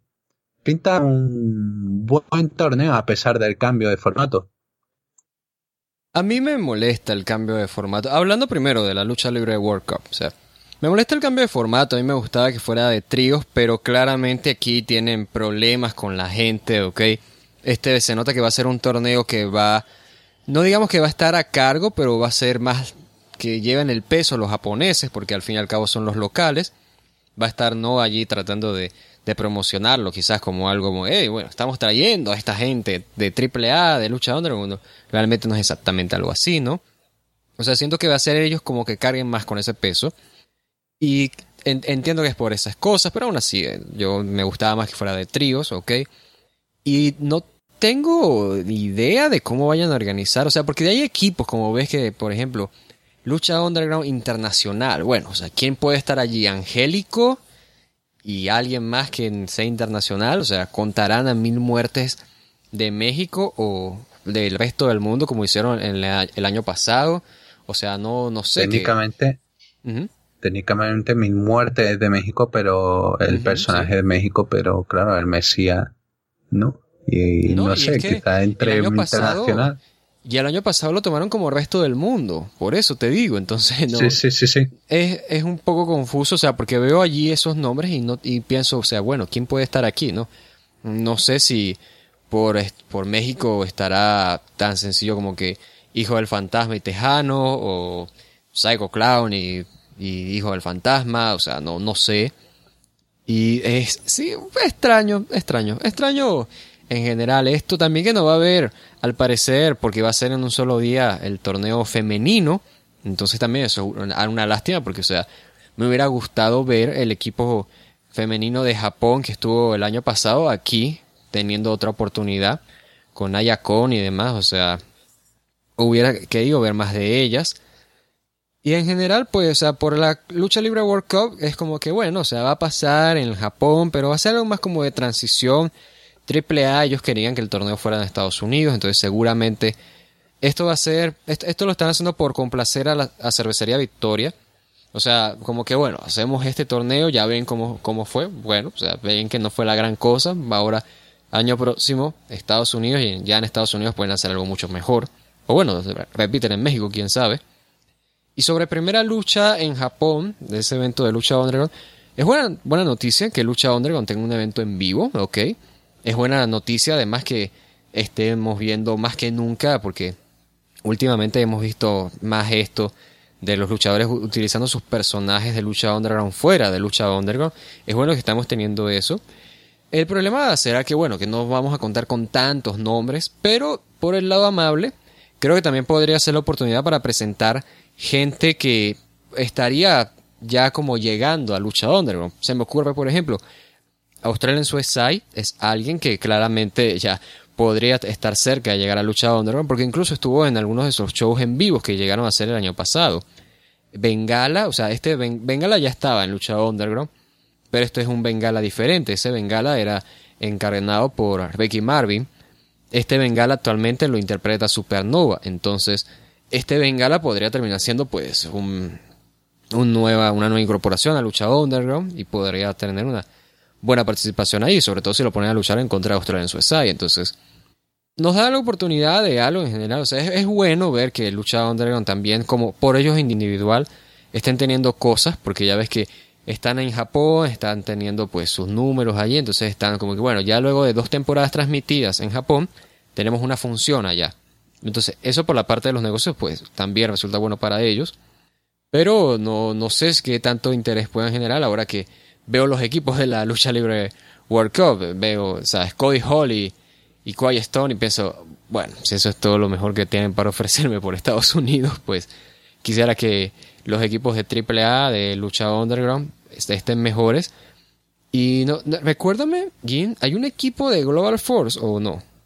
buen torneo a pesar del cambio de formato. A mí me molesta el cambio de formato. Hablando primero de la lucha libre World Cup, o sea, me molesta el cambio de formato. A mí me gustaba que fuera de tríos, pero claramente aquí tienen problemas con la gente, ¿ok? Se nota que va a ser un torneo que no digamos que va a estar a cargo, pero va a ser más que lleven el peso los japoneses, porque al fin y al cabo son los locales. Va a estar no allí tratando de promocionarlo, quizás como algo como, bueno, estamos trayendo a esta gente de AAA, de lucha underground. Realmente no es exactamente algo así, ¿no? O sea, siento que va a ser ellos como que carguen más con ese peso. Y entiendo que es por esas cosas, pero aún así, yo me gustaba más que fuera de tríos, ¿ok? Y no tengo idea de cómo vayan a organizar, o sea, porque hay equipos, como ves que, por ejemplo, Lucha Underground Internacional, bueno, o sea, ¿quién puede estar allí? Angélico y alguien más que sea internacional, o sea, ¿contarán a Mil Muertes de México o del resto del mundo como hicieron el año pasado? O sea, no sé. Técnicamente Mil Muertes es de México, pero el personaje de México, pero claro, el Mesías no. Y no sé, quizás entre internacional. Y el año pasado lo tomaron como resto del mundo, por eso te digo, entonces no. Sí. Es un poco confuso, o sea, porque veo allí esos nombres y pienso, o sea, bueno, ¿quién puede estar aquí, no? No sé si por México estará tan sencillo como que Hijo del Fantasma y Tejano, o Psycho Clown y Hijo del Fantasma, o sea, no sé. Y sí, extraño en general. Esto también que no va a haber, al parecer, porque va a ser en un solo día el torneo femenino. Entonces también eso es una lástima, porque, o sea, me hubiera gustado ver el equipo femenino de Japón que estuvo el año pasado aquí, teniendo otra oportunidad con Aya Kon y demás. O sea, hubiera querido ver más de ellas. Y en general, pues, o sea, por la lucha libre World Cup es como que, bueno, o sea, va a pasar en Japón, pero va a ser algo más como de transición. AAA, ellos querían que el torneo fuera en Estados Unidos, entonces seguramente esto va a ser, esto lo están haciendo por complacer a Cervecería Victoria. O sea, como que bueno, hacemos este torneo, ya ven cómo fue, bueno, o sea, ven que no fue la gran cosa, ahora año próximo Estados Unidos, y ya en Estados Unidos pueden hacer algo mucho mejor. O bueno, repiten en México, quién sabe. Y sobre primera lucha en Japón, de ese evento de Lucha Underground, es buena noticia que Lucha Underground tenga un evento en vivo, ¿ok? Es buena noticia además que estemos viendo más que nunca, porque últimamente hemos visto más esto de los luchadores utilizando sus personajes de Lucha Underground fuera de Lucha Underground. Es bueno que estamos teniendo eso. El problema será que, bueno, que no vamos a contar con tantos nombres, pero por el lado amable, creo que también podría ser la oportunidad para presentar gente que estaría ya como llegando a Lucha Underground. Se me ocurre, por ejemplo, Australian Suicide es alguien que claramente ya podría estar cerca de llegar a Lucha Underground, porque incluso estuvo en algunos de esos shows en vivos que llegaron a hacer el año pasado. Bengala, o sea, Bengala ya estaba en Lucha Underground, pero esto es un Bengala diferente. Ese Bengala era encarnado por Becky Marvin. Este Bengala actualmente lo interpreta Supernova. Entonces, este Bengala podría terminar siendo pues una nueva incorporación a Lucha Underground y podría tener una buena participación ahí, sobre todo si lo ponen a luchar en contra de Australian Suicide. Entonces, nos da la oportunidad de algo en general. O sea, es bueno ver que Lucha Underground también, como por ellos individual, estén teniendo cosas, porque ya ves que están en Japón, están teniendo pues sus números allí, entonces están como que bueno, ya luego de 2 temporadas transmitidas en Japón, tenemos una función allá. Entonces, eso por la parte de los negocios, pues también resulta bueno para ellos. Pero no sé qué tanto interés puedan generar ahora que veo los equipos de la lucha libre World Cup. Veo, o sea, Cody Hall y Quiet Stone y pienso, bueno, si eso es todo lo mejor que tienen para ofrecerme por Estados Unidos, pues quisiera que los equipos de AAA, de lucha underground, estén mejores. Y recuérdame, Gin, ¿hay un equipo de Global Force o no?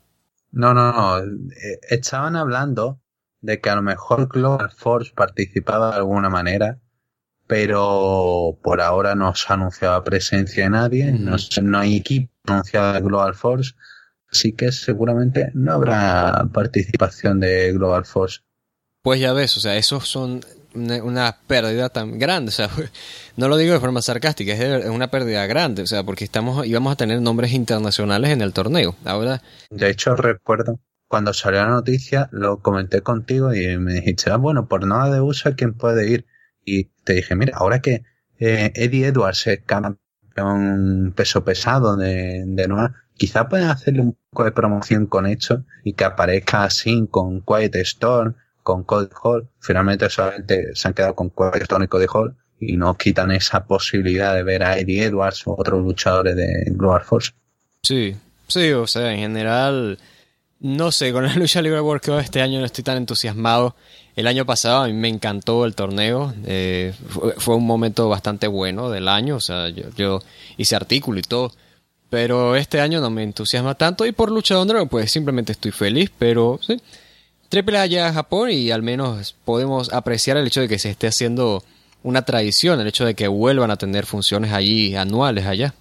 No. Estaban hablando de que a lo mejor Global Force participaba de alguna manera, pero por ahora no se ha anunciado presencia de nadie, no hay equipo anunciado de Global Force, así que seguramente no habrá participación de Global Force. Pues ya ves, o sea, esos son una pérdida tan grande, o sea, no lo digo de forma sarcástica, es una pérdida grande, o sea, porque íbamos a tener nombres internacionales en el torneo. Ahora, de hecho, recuerdo cuando salió la noticia, lo comenté contigo y me dijiste, bueno, por nada de USA, ¿quién puede ir? Y te dije, mira, ahora que Eddie Edwards es campeón peso pesado de nuevo, quizá pueden hacerle un poco de promoción con esto y que aparezca así con Quiet Storm, con Cody Hall. Finalmente solamente se han quedado con Quiet Storm y Cody Hall y no quitan esa posibilidad de ver a Eddie Edwards o otros luchadores de Global Force. Sí, o sea, en general, no sé, con la lucha libre World Cup este año no estoy tan entusiasmado. El año pasado a mí me encantó el torneo, fue un momento bastante bueno del año, o sea, yo hice artículo y todo, pero este año no me entusiasma tanto y por Lucha Underground pues simplemente estoy feliz, pero sí, Triple A llega a Japón y al menos podemos apreciar el hecho de que se esté haciendo una tradición, el hecho de que vuelvan a tener funciones allí anuales allá.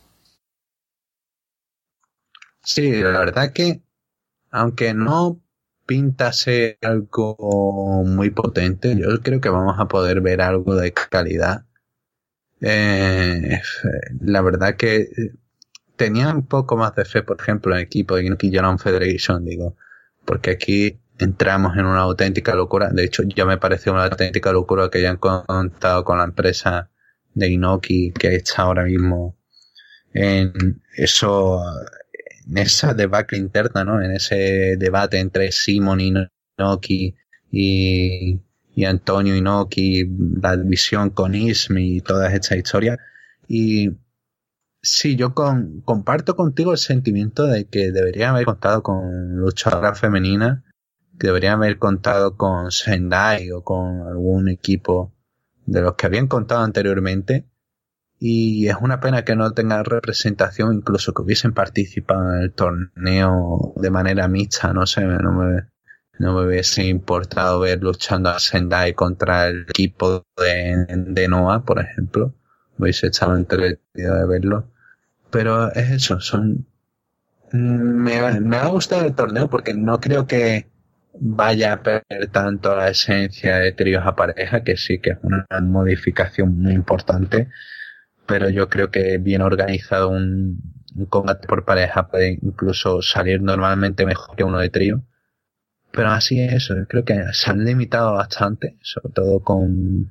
Sí, la verdad que aunque no pinta ser algo muy potente, yo creo que vamos a poder ver algo de calidad. La verdad que tenía un poco más de fe, por ejemplo, en el equipo de Inoki Japan Federation, digo, porque aquí entramos en una auténtica locura. De hecho, ya me parece una auténtica locura que hayan contado con la empresa de Inoki que está ahora mismo en eso, en esa debacle interna, ¿no? En ese debate entre Simon Inoki y Antonio Inoki, la división con Ismi y todas estas historias. Y sí, yo comparto contigo el sentimiento de que deberían haber contado con luchadoras femeninas, que deberían haber contado con Sendai o con algún equipo de los que habían contado anteriormente. Y es una pena que no tengan representación, incluso que hubiesen participado en el torneo de manera mixta, no sé, no me hubiese importado ver luchando a Sendai contra el equipo de Noah, por ejemplo. Hubiese estado entretenido de verlo. Pero es eso, me ha gustado el torneo porque no creo que vaya a perder tanto la esencia de tríos a pareja, que sí que es una modificación muy importante, pero yo creo que bien organizado un combate por pareja puede incluso salir normalmente mejor que uno de trío. Pero así es eso, yo creo que se han limitado bastante, sobre todo con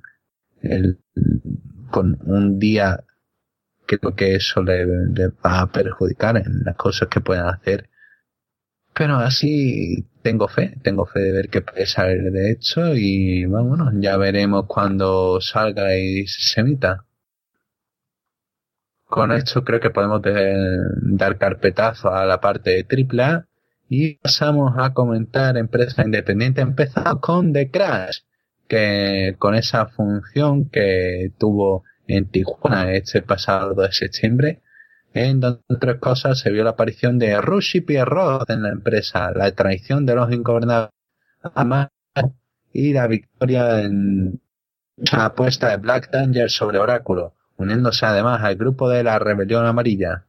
un día. Creo que eso le va a perjudicar en las cosas que puedan hacer. Pero así tengo fe de ver qué puede salir de hecho y bueno, ya veremos cuando salga y se emita. Con esto creo que podemos dar carpetazo a la parte de AAA y pasamos a comentar empresa independiente. Empezamos con The Crash, que con esa función que tuvo en Tijuana este pasado 2 de septiembre, en donde otras cosas se vio la aparición de Rush y Pierrot en la empresa, la traición de los ingobernables y la victoria en la apuesta de Black Danger sobre Oráculo, uniéndose además al grupo de la Rebelión Amarilla.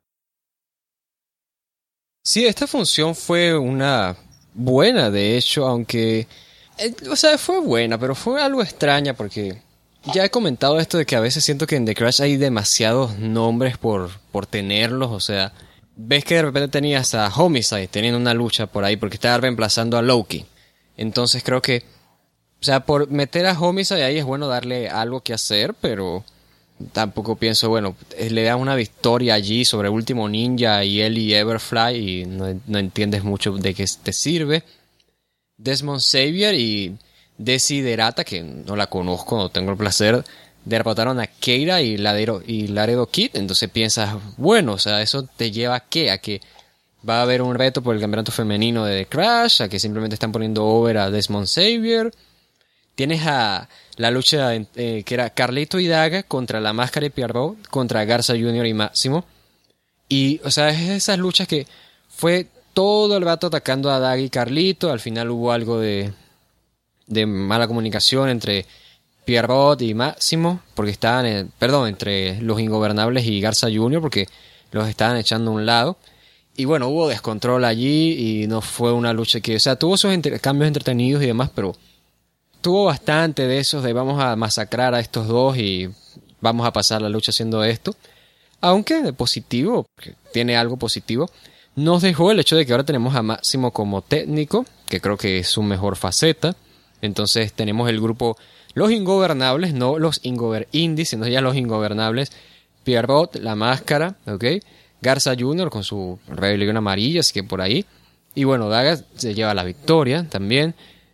Sí, esta función fue una buena, de hecho, aunque... o sea, fue buena, pero fue algo extraña porque... Ya he comentado esto de que a veces siento que en The Crash hay demasiados nombres por tenerlos, o sea... Ves que de repente tenías a Homicide teniendo una lucha por ahí porque estaba reemplazando a Loki. Entonces creo que... O sea, por meter a Homicide ahí es bueno darle algo que hacer, pero... Tampoco pienso, bueno, le da una victoria allí sobre Último Ninja y él y Everfly y no entiendes mucho de qué te sirve. Desmond Xavier y Desiderata, que no la conozco, no tengo el placer, derrotaron a Keira y Laredo Kid. Entonces piensas, bueno, o sea, eso te lleva a qué, a que va a haber un reto por el campeonato femenino de The Crash, a que simplemente están poniendo over a Desmond Xavier. Tienes a la lucha que era Carlito y Daga contra la Máscara y Pierrot, contra Garza Jr. y Máximo. Y, o sea, es esas luchas que fue todo el rato atacando a Dag y Carlito. Al final hubo algo de mala comunicación entre Pierrot y Máximo, porque estaban, entre los Ingobernables y Garza Jr., porque los estaban echando a un lado. Y bueno, hubo descontrol allí y no fue una lucha que, o sea, tuvo sus cambios entretenidos y demás, pero tuvo bastante de esos de vamos a masacrar a estos dos y vamos a pasar la lucha haciendo esto. Aunque de positivo, tiene algo positivo, nos dejó el hecho de que ahora tenemos a Máximo como técnico, que creo que es su mejor faceta. Entonces tenemos el grupo Los Ingobernables, no los Indies, sino ya los Ingobernables. Pierrot, la máscara, ¿ok? Garza Jr. con su rebelión amarilla, así que por ahí. Y bueno, Daga se lleva la victoria también.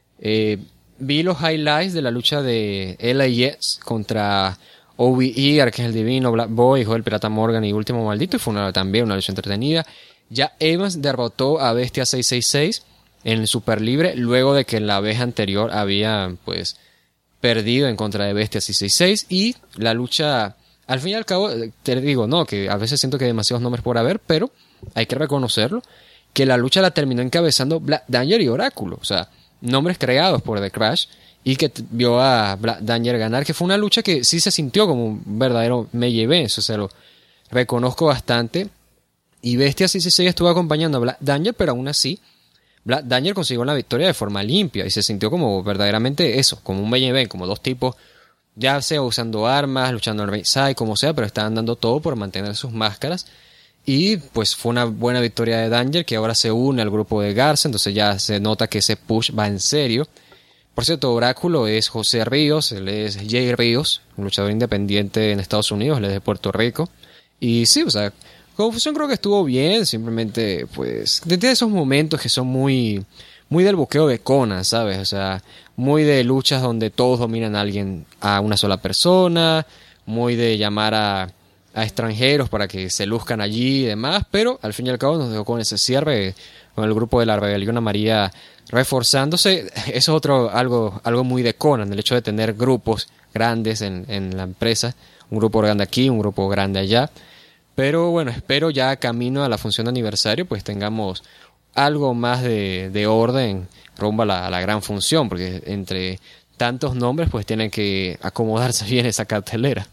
Vi los highlights de la lucha de LAX contra OVE, Arcángel Divino, Black Boy, Hijo del Pirata Morgan y Último Maldito. Y fue también una lucha entretenida. Ya Evans derrotó a Bestia 666 en el Super Libre, luego de que en la vez anterior había pues perdido en contra de Bestia 666. Y la lucha, al fin y al cabo, te digo, no, que a veces siento que hay demasiados nombres por haber, pero hay que reconocerlo, que la lucha la terminó encabezando Black Danger y Oráculo, o sea, nombres creados por The Crash, y que vio a Black Danger ganar, que fue una lucha que sí se sintió como un verdadero main event, o sea, lo reconozco bastante. Y Bestia 666 estuvo acompañando a Black Danger, pero aún así Black Danger consiguió la victoria de forma limpia y se sintió como verdaderamente eso, como un main event, como dos tipos, ya sea usando armas, luchando al ringside, como sea, pero estaban dando todo por mantener sus máscaras. Y pues fue una buena victoria de Danger, que ahora se une al grupo de Garza, entonces ya se nota que ese push va en serio. Por cierto, Oráculo es José Ríos, él es Jay Ríos, un luchador independiente en Estados Unidos, él es de Puerto Rico. Y sí, o sea, Confusión creo que estuvo bien, simplemente pues tiene esos momentos que son muy del buqueo de Conan, ¿sabes? O sea, muy de luchas donde todos dominan a alguien, a una sola persona, muy de llamar a extranjeros para que se luzcan allí y demás, pero al fin y al cabo nos dejó con ese cierre, con el grupo de la Rebelión Amarilla reforzándose. Eso es algo muy de Conan, el hecho de tener grupos grandes en la empresa, un grupo grande aquí, un grupo grande allá. Pero bueno, espero ya camino a la función de aniversario pues tengamos algo más de orden rumbo a la gran función, porque entre tantos nombres pues tienen que acomodarse bien esa cartelera.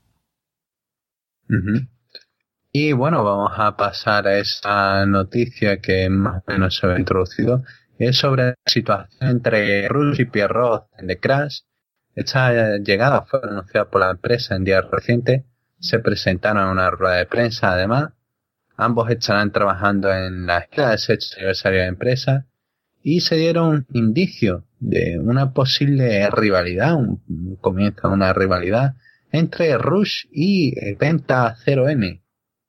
Uh-huh. Y bueno, vamos a pasar a esa noticia que más o menos se ha introducido. Es sobre la situación entre Rush y Pierrot en The Crash. Esta llegada fue anunciada por la empresa en días recientes. Se presentaron en una rueda de prensa, además. Ambos estarán trabajando en la escala del sexto aniversario de la empresa y se dieron indicios de una posible rivalidad, un comienzo de una rivalidad entre Rush y Penta 0M.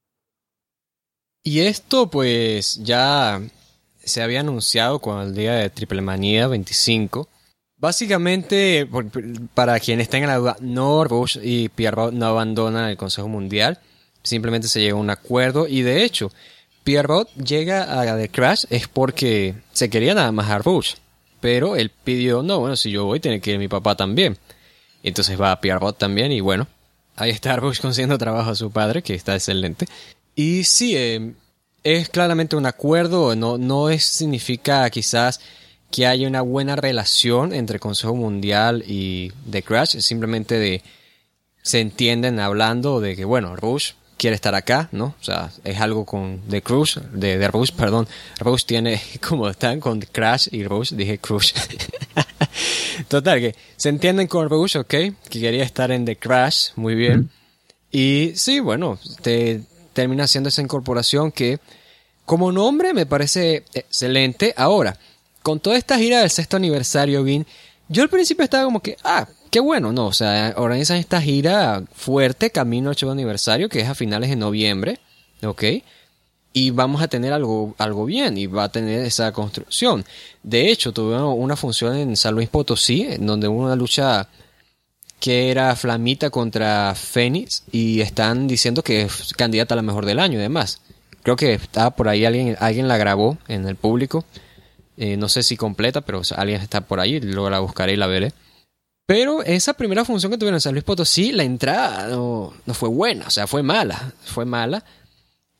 Y esto pues ya se había anunciado con el día de Triple Manía 25. Básicamente, para quien está en la duda, no, Rush y Pierrot no abandonan el Consejo Mundial, simplemente se llega a un acuerdo y de hecho, Pierrot llega a The Crash es porque se quería nada más a Rush, pero él pidió, no, bueno, si yo voy tiene que ir mi papá también. Entonces va Pierrot también y bueno, ahí está Rush consiguiendo trabajo a su padre, que está excelente. Y sí, es claramente un acuerdo, no significa quizás que haya una buena relación entre Consejo Mundial y The Crash, es simplemente se entienden hablando de que, bueno, Rush quiere estar acá, ¿no? O sea, es algo con The Rush, Rush tiene, como están con Crash y Rush, dije Crush. Total, que se entienden con Rush, ok, que quería estar en The Crash, muy bien. Y sí, bueno, te termina haciendo esa incorporación que, como nombre, me parece excelente. Ahora, con toda esta gira del sexto aniversario, Vin, yo al principio estaba como que, qué bueno, ¿no? O sea, organizan esta gira fuerte, camino al 8º aniversario, que es a finales de noviembre, ¿ok? Y vamos a tener algo bien, y va a tener esa construcción. De hecho, tuvieron una función en San Luis Potosí, en donde hubo una lucha que era Flamita contra Fénix, y están diciendo que es candidata a la mejor del año y demás. Creo que estaba por ahí, alguien la grabó en el público. No sé si completa, pero alguien está por ahí, luego la buscaré y la veré. Pero esa primera función que tuvieron en San Luis Potosí, la entrada no fue buena, o sea, fue mala.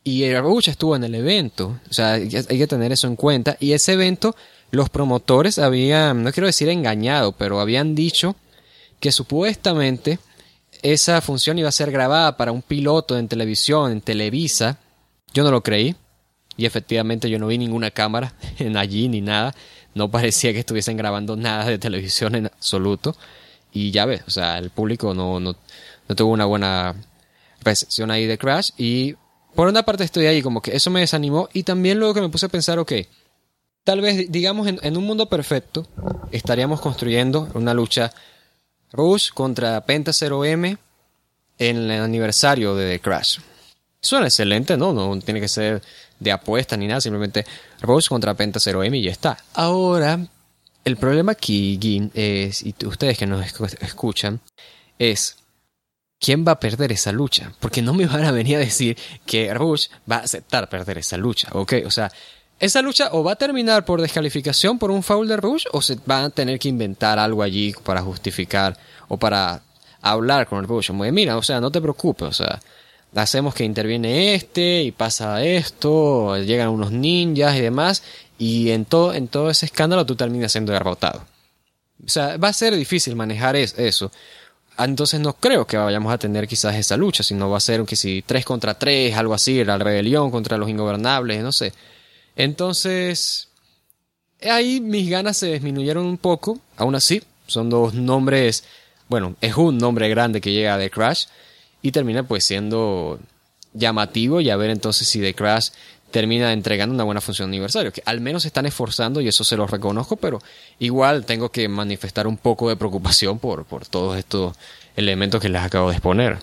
Y Rush estuvo en el evento. O sea, hay que tener eso en cuenta. Y ese evento, los promotores habían, no quiero decir engañado, pero habían dicho que supuestamente esa función iba a ser grabada para un piloto en televisión, en Televisa. Yo no lo creí. Y efectivamente yo no vi ninguna cámara en allí ni nada. No parecía que estuviesen grabando nada de televisión en absoluto. Y ya ves, o sea, el público no tuvo una buena recepción ahí de Crash. Y por una parte estoy ahí, como que eso me desanimó. Y también luego que me puse a pensar, ok, tal vez, digamos, en un mundo perfecto, estaríamos construyendo una lucha Rush contra Penta 0M en el aniversario de Crash. Suena excelente, ¿no? No tiene que ser de apuesta ni nada, simplemente Rush contra Penta 0M y ya está. Ahora, el problema aquí, Gin, es, y ustedes que nos escuchan, es ¿quién va a perder esa lucha? Porque no me van a venir a decir que Rush va a aceptar perder esa lucha, ¿ok? O sea, esa lucha o va a terminar por descalificación por un foul de Rush o se van a tener que inventar algo allí para justificar o para hablar con el Rush. Como de, mira, o sea, no te preocupes, o sea, hacemos que interviene y pasa esto, llegan unos ninjas y demás, y en todo ese escándalo tú terminas siendo derrotado. O sea, va a ser difícil manejar eso. Entonces no creo que vayamos a tener quizás esa lucha, sino va a ser que si 3 contra 3, algo así, la rebelión contra los ingobernables, no sé. Entonces, ahí mis ganas se disminuyeron un poco. Aún así, son dos nombres, bueno, es un nombre grande que llega de Crash y termina pues siendo llamativo, y a ver entonces si The Crash termina entregando una buena función de aniversario, que al menos se están esforzando y eso se los reconozco, pero igual tengo que manifestar un poco de preocupación por todos estos elementos que les acabo de exponer.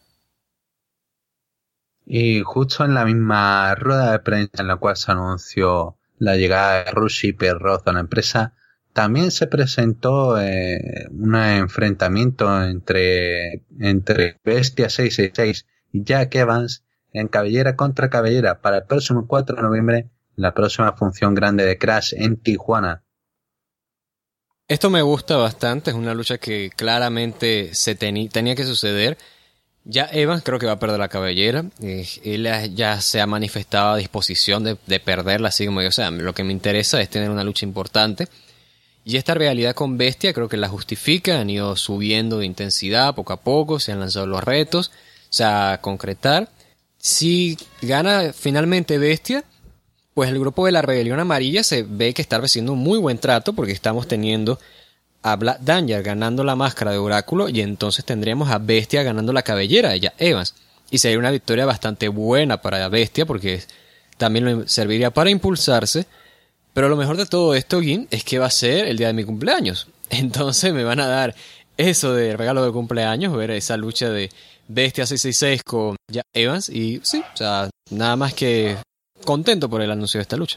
Y justo en la misma rueda de prensa en la cual se anunció la llegada de Rush y Pierre Roth a la empresa, también se presentó un enfrentamiento entre Bestia 666 y Jack Evans en cabellera contra cabellera para el próximo 4 de noviembre, la próxima función grande de Crash en Tijuana. Esto me gusta bastante, es una lucha que claramente tenía que suceder. Ya Evans creo que va a perder la cabellera. Él ya se ha manifestado a disposición de perderla, así como yo. O sea, lo que me interesa es tener una lucha importante. Y esta rivalidad con Bestia creo que la justifica. Han ido subiendo de intensidad poco a poco, se han lanzado los retos. O sea, concretar. Si gana finalmente Bestia, pues el grupo de la Rebelión Amarilla se ve que está recibiendo un muy buen trato, porque estamos teniendo a Black Danger ganando la máscara de Oráculo, y entonces tendríamos a Bestia ganando la cabellera de Jack Evans. Y sería una victoria bastante buena para Bestia, porque también le serviría para impulsarse. Pero lo mejor de todo esto, Gin, es que va a ser el día de mi cumpleaños. Entonces me van a dar eso de regalo de cumpleaños, ver esa lucha de Bestia 666 con Jack Evans. Y sí, o sea, nada más que contento por el anuncio de esta lucha.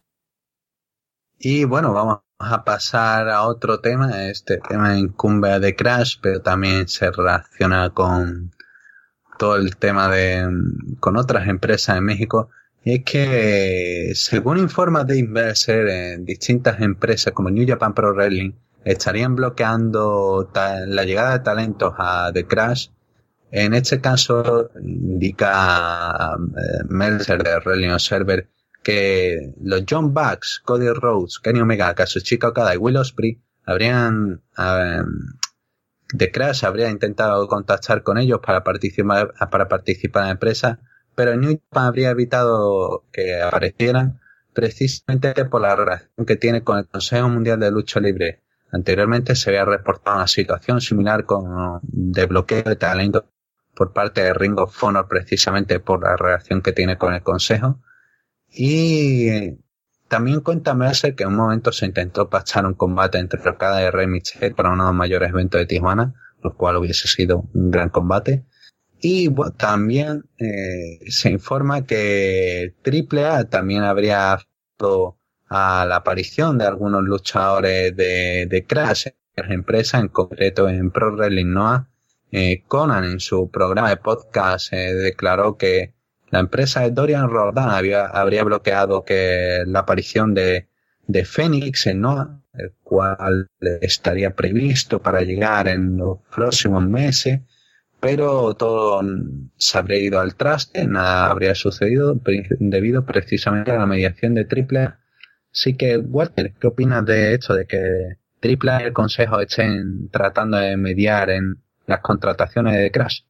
Y bueno, vamos a pasar a otro tema. Este tema incumbe a The Crash, pero también se relaciona con todo el tema con otras empresas en México. Y es que, según informa Dave Mercer, distintas empresas como New Japan Pro Wrestling estarían bloqueando la llegada de talentos a The Crash. En este caso, indica Mercer de Wrestling Observer que los John Bucks, Cody Rhodes, Kenny Omega, Kazuchika Okada y Will Ospreay The Crash habría intentado contactar con ellos para participar en la empresa, pero New Japan habría evitado que aparecieran precisamente por la relación que tiene con el Consejo Mundial de Lucha Libre. Anteriormente se había reportado una situación similar de bloqueo de talento por parte de Ring of Honor, precisamente por la relación que tiene con el Consejo. Y también cuenta Mercer que en un momento se intentó pactar un combate entre Okada y Rey Mysterio para uno de los mayores eventos de Tijuana, lo cual hubiese sido un gran combate. Y bueno, también se informa que AAA también habría afectado a la aparición de algunos luchadores de Crash en las empresas, en concreto en Pro Wrestling Noah. Conan en su programa de podcast declaró que la empresa de Dorian Roldán habría bloqueado que la aparición de Fénix en Noah, el cual estaría previsto para llegar en los próximos meses, pero todo se habría ido al traste, nada habría sucedido debido precisamente a la mediación de AAA. Así que, Walter, ¿qué opinas de esto, de que AAA y el Consejo estén tratando de mediar en las contrataciones de Crash?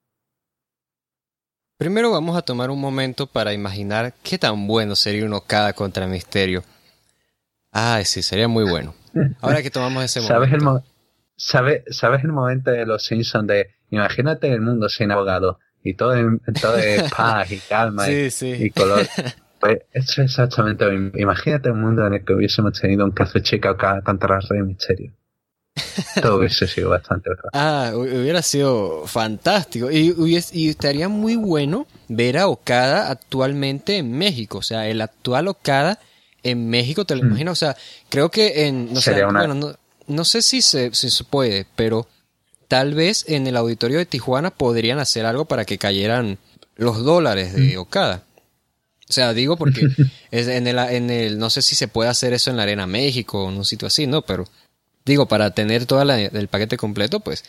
Primero vamos a tomar un momento para imaginar qué tan bueno sería un Okada contra Misterio. Ah, sí, sería muy bueno. Ahora que tomamos ese momento. ¿Sabes el momento de los Simpsons de imagínate el mundo sin abogado y todo es paz y calma y color? Pues eso es exactamente lo mismo. Imagínate un mundo en el que hubiésemos tenido un Kazuchika Chica Okada contra Rey Misterio. Todo hubiese sido bastante mejor. Hubiera sido fantástico. Y estaría muy bueno ver a Okada actualmente en México. O sea, el actual Okada en México, ¿te lo imaginas? O sea, creo que no sé si se puede, pero tal vez en el auditorio de Tijuana podrían hacer algo para que cayeran los dólares de Okada. O sea, digo porque no sé si se puede hacer eso en la Arena México o en un sitio así, ¿no? Pero digo, para tener el paquete completo, pues,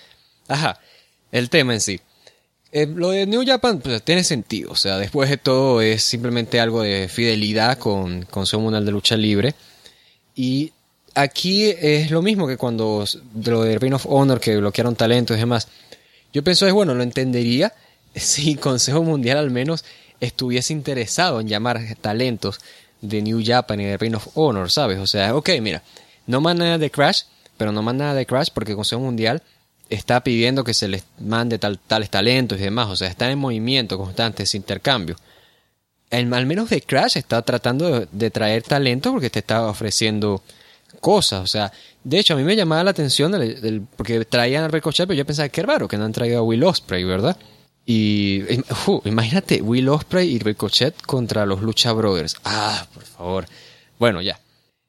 el tema en sí. Lo de New Japan, pues, tiene sentido. O sea, después de todo es simplemente algo de fidelidad con Consejo Mundial de Lucha Libre. Y aquí es lo mismo que cuando lo de Ring of Honor, que bloquearon talentos y demás. Yo pienso, bueno, lo entendería si Consejo Mundial al menos estuviese interesado en llamar talentos de New Japan y de Ring of Honor, ¿sabes? O sea, ok, mira, no más nada de Crash, pero no más nada de Crash porque el Consejo Mundial está pidiendo que se les mande tales talentos y demás. O sea, está en movimiento constante ese intercambio. Al menos de Crash está tratando de traer talento porque te está ofreciendo cosas. O sea, de hecho a mí me llamaba la atención porque traían a Ricochet, pero yo pensaba que raro que no han traído a Will Ospreay, ¿verdad? Y imagínate Will Ospreay y Ricochet contra los Lucha Brothers. Por favor. Bueno, ya.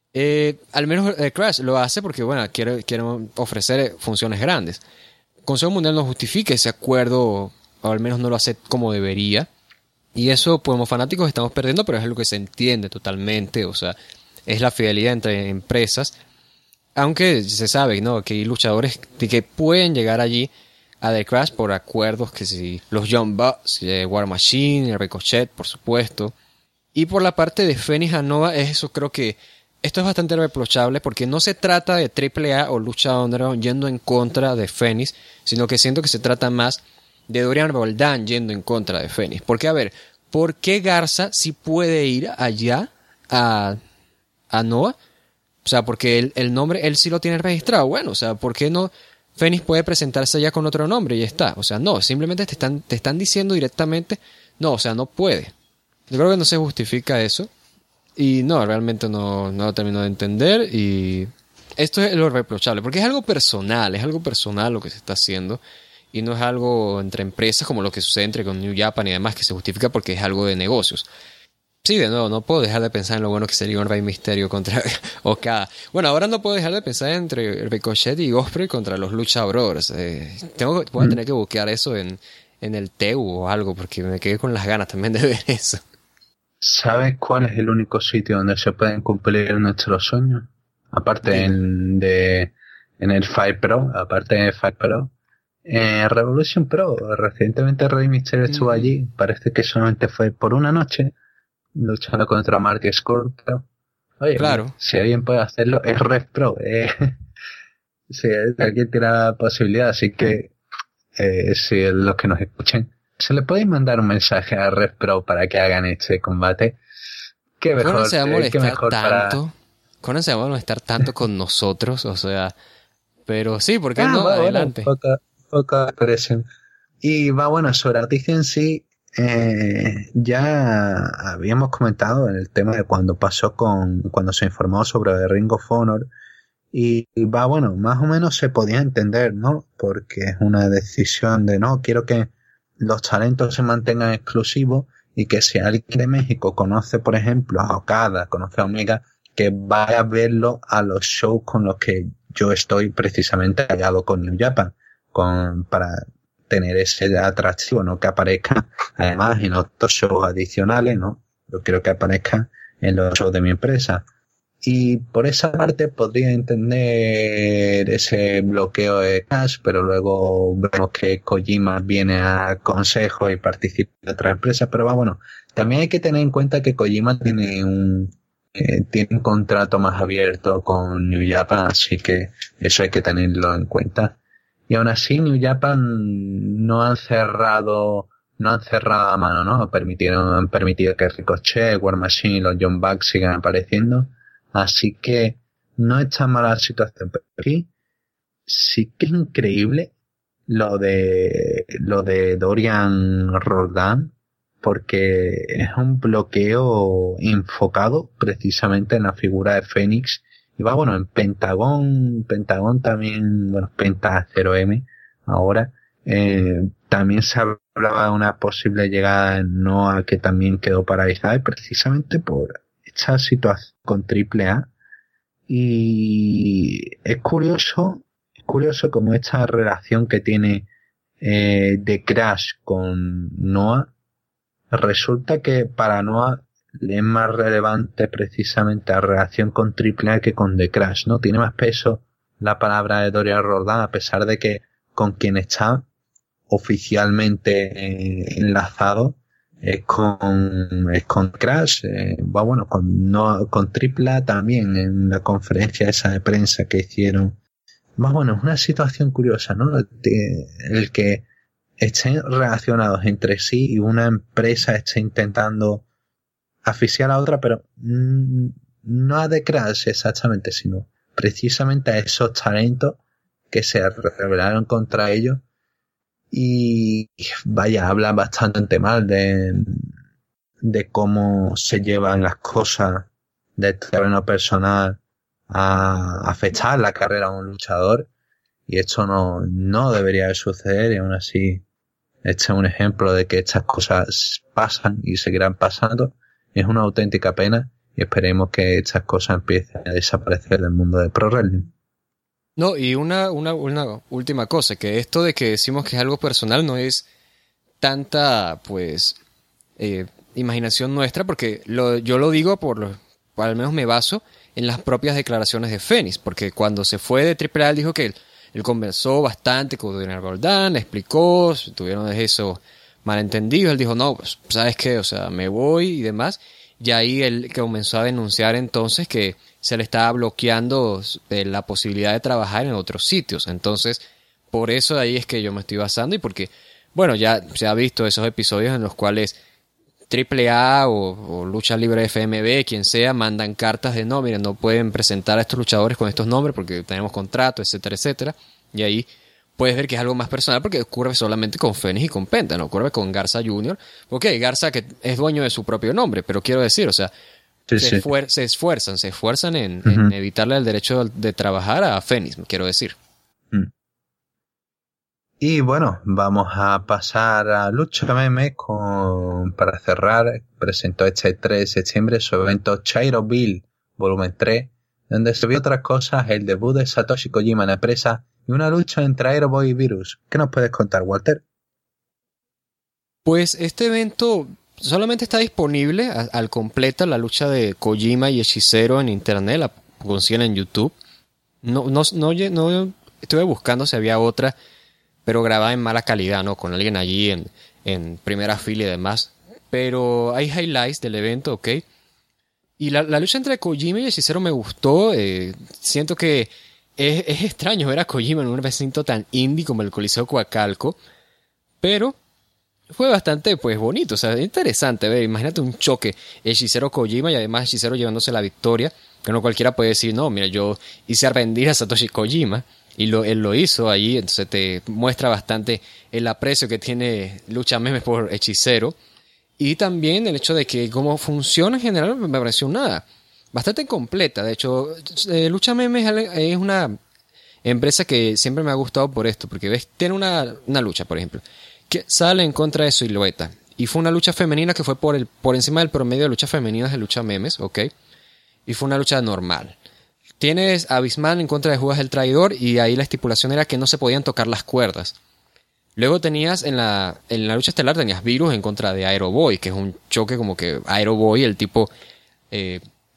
Al menos Crash lo hace porque, bueno, quiere ofrecer funciones grandes. El Consejo Mundial no justifica ese acuerdo, o al menos no lo hace como debería. Y eso, pues, como fanáticos estamos perdiendo, pero es algo que se entiende totalmente. O sea, es la fidelidad entre empresas. Aunque se sabe, ¿no?, que hay luchadores que pueden llegar allí a The Crash por acuerdos, que si los Young Bucks, War Machine, Ricochet, por supuesto. Y por la parte de Fénix a Nova, eso creo que esto es bastante reprochable porque no se trata de AAA o Lucha Underground yendo en contra de Fénix, sino que siento que se trata más de Dorian Roldán yendo en contra de Fénix. Porque, a ver, ¿por qué Garza sí puede ir allá a Nova? O sea, porque el nombre él sí lo tiene registrado. Bueno, o sea, ¿por qué no Fénix puede presentarse allá con otro nombre y ya está? O sea, no, simplemente te están diciendo directamente, no, o sea, no puede. Yo creo que no se justifica eso. Y no, realmente no lo termino de entender. Y esto es lo reprochable, porque es algo personal lo que se está haciendo. Y no es algo entre empresas como lo que sucede entre con New Japan y demás, que se justifica porque es algo de negocios. Sí, de nuevo, no puedo dejar de pensar en lo bueno que sería un Rey Misterio contra Okada. Bueno, ahora no puedo dejar de pensar entre Ricochet y Ospreay contra los Lucha Brothers. Voy a tener que buscar eso en el TEU o algo, porque me quedé con las ganas también de ver eso. ¿Sabes cuál es el único sitio donde se pueden cumplir nuestros sueños? Aparte en el Fight Pro, Revolution Pro. Recientemente Rey Mysterio estuvo allí, parece que solamente fue por una noche, luchando contra Marty Scorpio. Oye, claro, si alguien puede hacerlo, es Rev Pro. Si alguien tiene la posibilidad, así que si los que nos escuchen, se le podéis mandar un mensaje a Rev Pro para que hagan este combate. Qué mejor, ¿Cómo se va a molestar tanto? ¿Cómo se va a molestar tanto con nosotros? O sea, pero sí, ¿por qué no? Adelante. Poca presión. Y va, bueno, sobre Articia en sí, ya habíamos comentado en el tema de cuando se informó sobre Ring of Honor, y va, bueno, más o menos se podía entender, ¿no? Porque es una decisión de no, quiero que los talentos se mantengan exclusivos y que si alguien de México conoce, por ejemplo, a Okada, conoce a Omega, que vaya a verlo a los shows con los que yo estoy precisamente aliado con New Japan, para tener ese atractivo, no que aparezca además en otros shows adicionales, ¿no? Yo quiero que aparezca en los shows de mi empresa. Y por esa parte podría entender ese bloqueo de Crash, pero luego vemos que Kojima viene a consejo y participa de otra empresa. Pero bueno, también hay que tener en cuenta que Kojima tiene un contrato más abierto con New Japan, así que eso hay que tenerlo en cuenta. Y aún así New Japan no han cerrado a mano, ¿no? Han permitido que Ricochet, War Machine y los Young Bucks sigan apareciendo. Así que no es tan mala la situación, pero aquí sí que es increíble lo de Dorian Roldan, porque es un bloqueo enfocado precisamente en la figura de Fénix. Y va, bueno, en Pentagón también, bueno, Penta 0M ahora, también se hablaba de una posible llegada en Noah, que también quedó paralizada, y precisamente por esta situación con Triple A. Y es curioso como esta relación que tiene de Crash con Noah, resulta que para Noah le es más relevante precisamente la relación con Triple A que con The Crash, ¿no? Tiene más peso la palabra de Dorian Roldan, a pesar de que con quien está oficialmente enlazado es con Crash, bueno, con Triple A también, en la conferencia esa de prensa que hicieron. Bueno, es una situación curiosa, ¿no? El que estén relacionados entre sí y una empresa esté intentando asfixiar a otra, pero no a The Crash exactamente, sino precisamente a esos talentos que se rebelaron contra ellos. Y vaya, habla bastante mal de cómo se llevan las cosas del terreno personal a afectar la carrera de un luchador, y esto no debería de suceder, y aún así este es un ejemplo de que estas cosas pasan y seguirán pasando. Es una auténtica pena y esperemos que estas cosas empiecen a desaparecer del mundo del pro wrestling. No, y una última cosa, que esto de que decimos que es algo personal no es tanta, pues, imaginación nuestra, porque yo lo digo al menos me baso en las propias declaraciones de Fénix, porque cuando se fue de Triple A él dijo que él conversó bastante con Daniel Roldán, explicó, tuvieron esos malentendidos, él dijo, no, pues, ¿sabes qué? O sea, me voy y demás, y ahí él comenzó a denunciar entonces que se le estaba bloqueando la posibilidad de trabajar en otros sitios. Entonces, por eso ahí es que yo me estoy basando, y porque, bueno, ya se ha visto esos episodios en los cuales AAA o Lucha Libre FMB, quien sea, mandan cartas de no, miren, no pueden presentar a estos luchadores con estos nombres porque tenemos contrato, etcétera, etcétera. Y ahí puedes ver que es algo más personal, porque ocurre solamente con Fénix y con Penta, no ocurre con Garza Jr. Ok, Garza que es dueño de su propio nombre, pero quiero decir, o sea, se esfuerzan en evitarle el derecho de trabajar a Fénix, quiero decir. Y bueno, vamos a pasar a Lucha Meme para cerrar. Presentó este 3 de septiembre su evento Chairoville Volumen 3, donde se vio otras cosas, el debut de Satoshi Kojima en la empresa y una lucha entre Aeroboy y Virus. ¿Qué nos puedes contar, Walter? Pues este evento solamente está disponible al completo, la lucha de Kojima y Hechicero en internet, la consiguen en YouTube. No estuve buscando si había otra, pero grabada en mala calidad, ¿no? Con alguien allí en primera fila y demás. Pero hay highlights del evento, ¿ok? Y la lucha entre Kojima y Hechicero me gustó. Siento que es extraño ver a Kojima en un recinto tan indie como el Coliseo Coacalco, pero fue bastante, pues, bonito, o sea, interesante ver. Imagínate un choque Hechicero Kojima y además Hechicero llevándose la victoria, que no cualquiera puede decir, no, mira, yo hice arrepentir a Satoshi Kojima, y él lo hizo allí, entonces te muestra bastante el aprecio que tiene Lucha Memes por Hechicero, y también el hecho de que cómo funciona en general me pareció bastante completa. De hecho, Lucha Memes es una empresa que siempre me ha gustado por esto, porque ves, tiene una lucha, por ejemplo, que sale en contra de Silueta, y fue una lucha femenina que fue por encima del promedio de luchas femeninas de Lucha Memes, ¿ok? Y fue una lucha normal. Tienes a Bisman en contra de Judas el Traidor, y ahí la estipulación era que no se podían tocar las cuerdas. Luego tenías en la lucha estelar tenías Virus en contra de Aeroboy, que es un choque como que Aeroboy, el tipo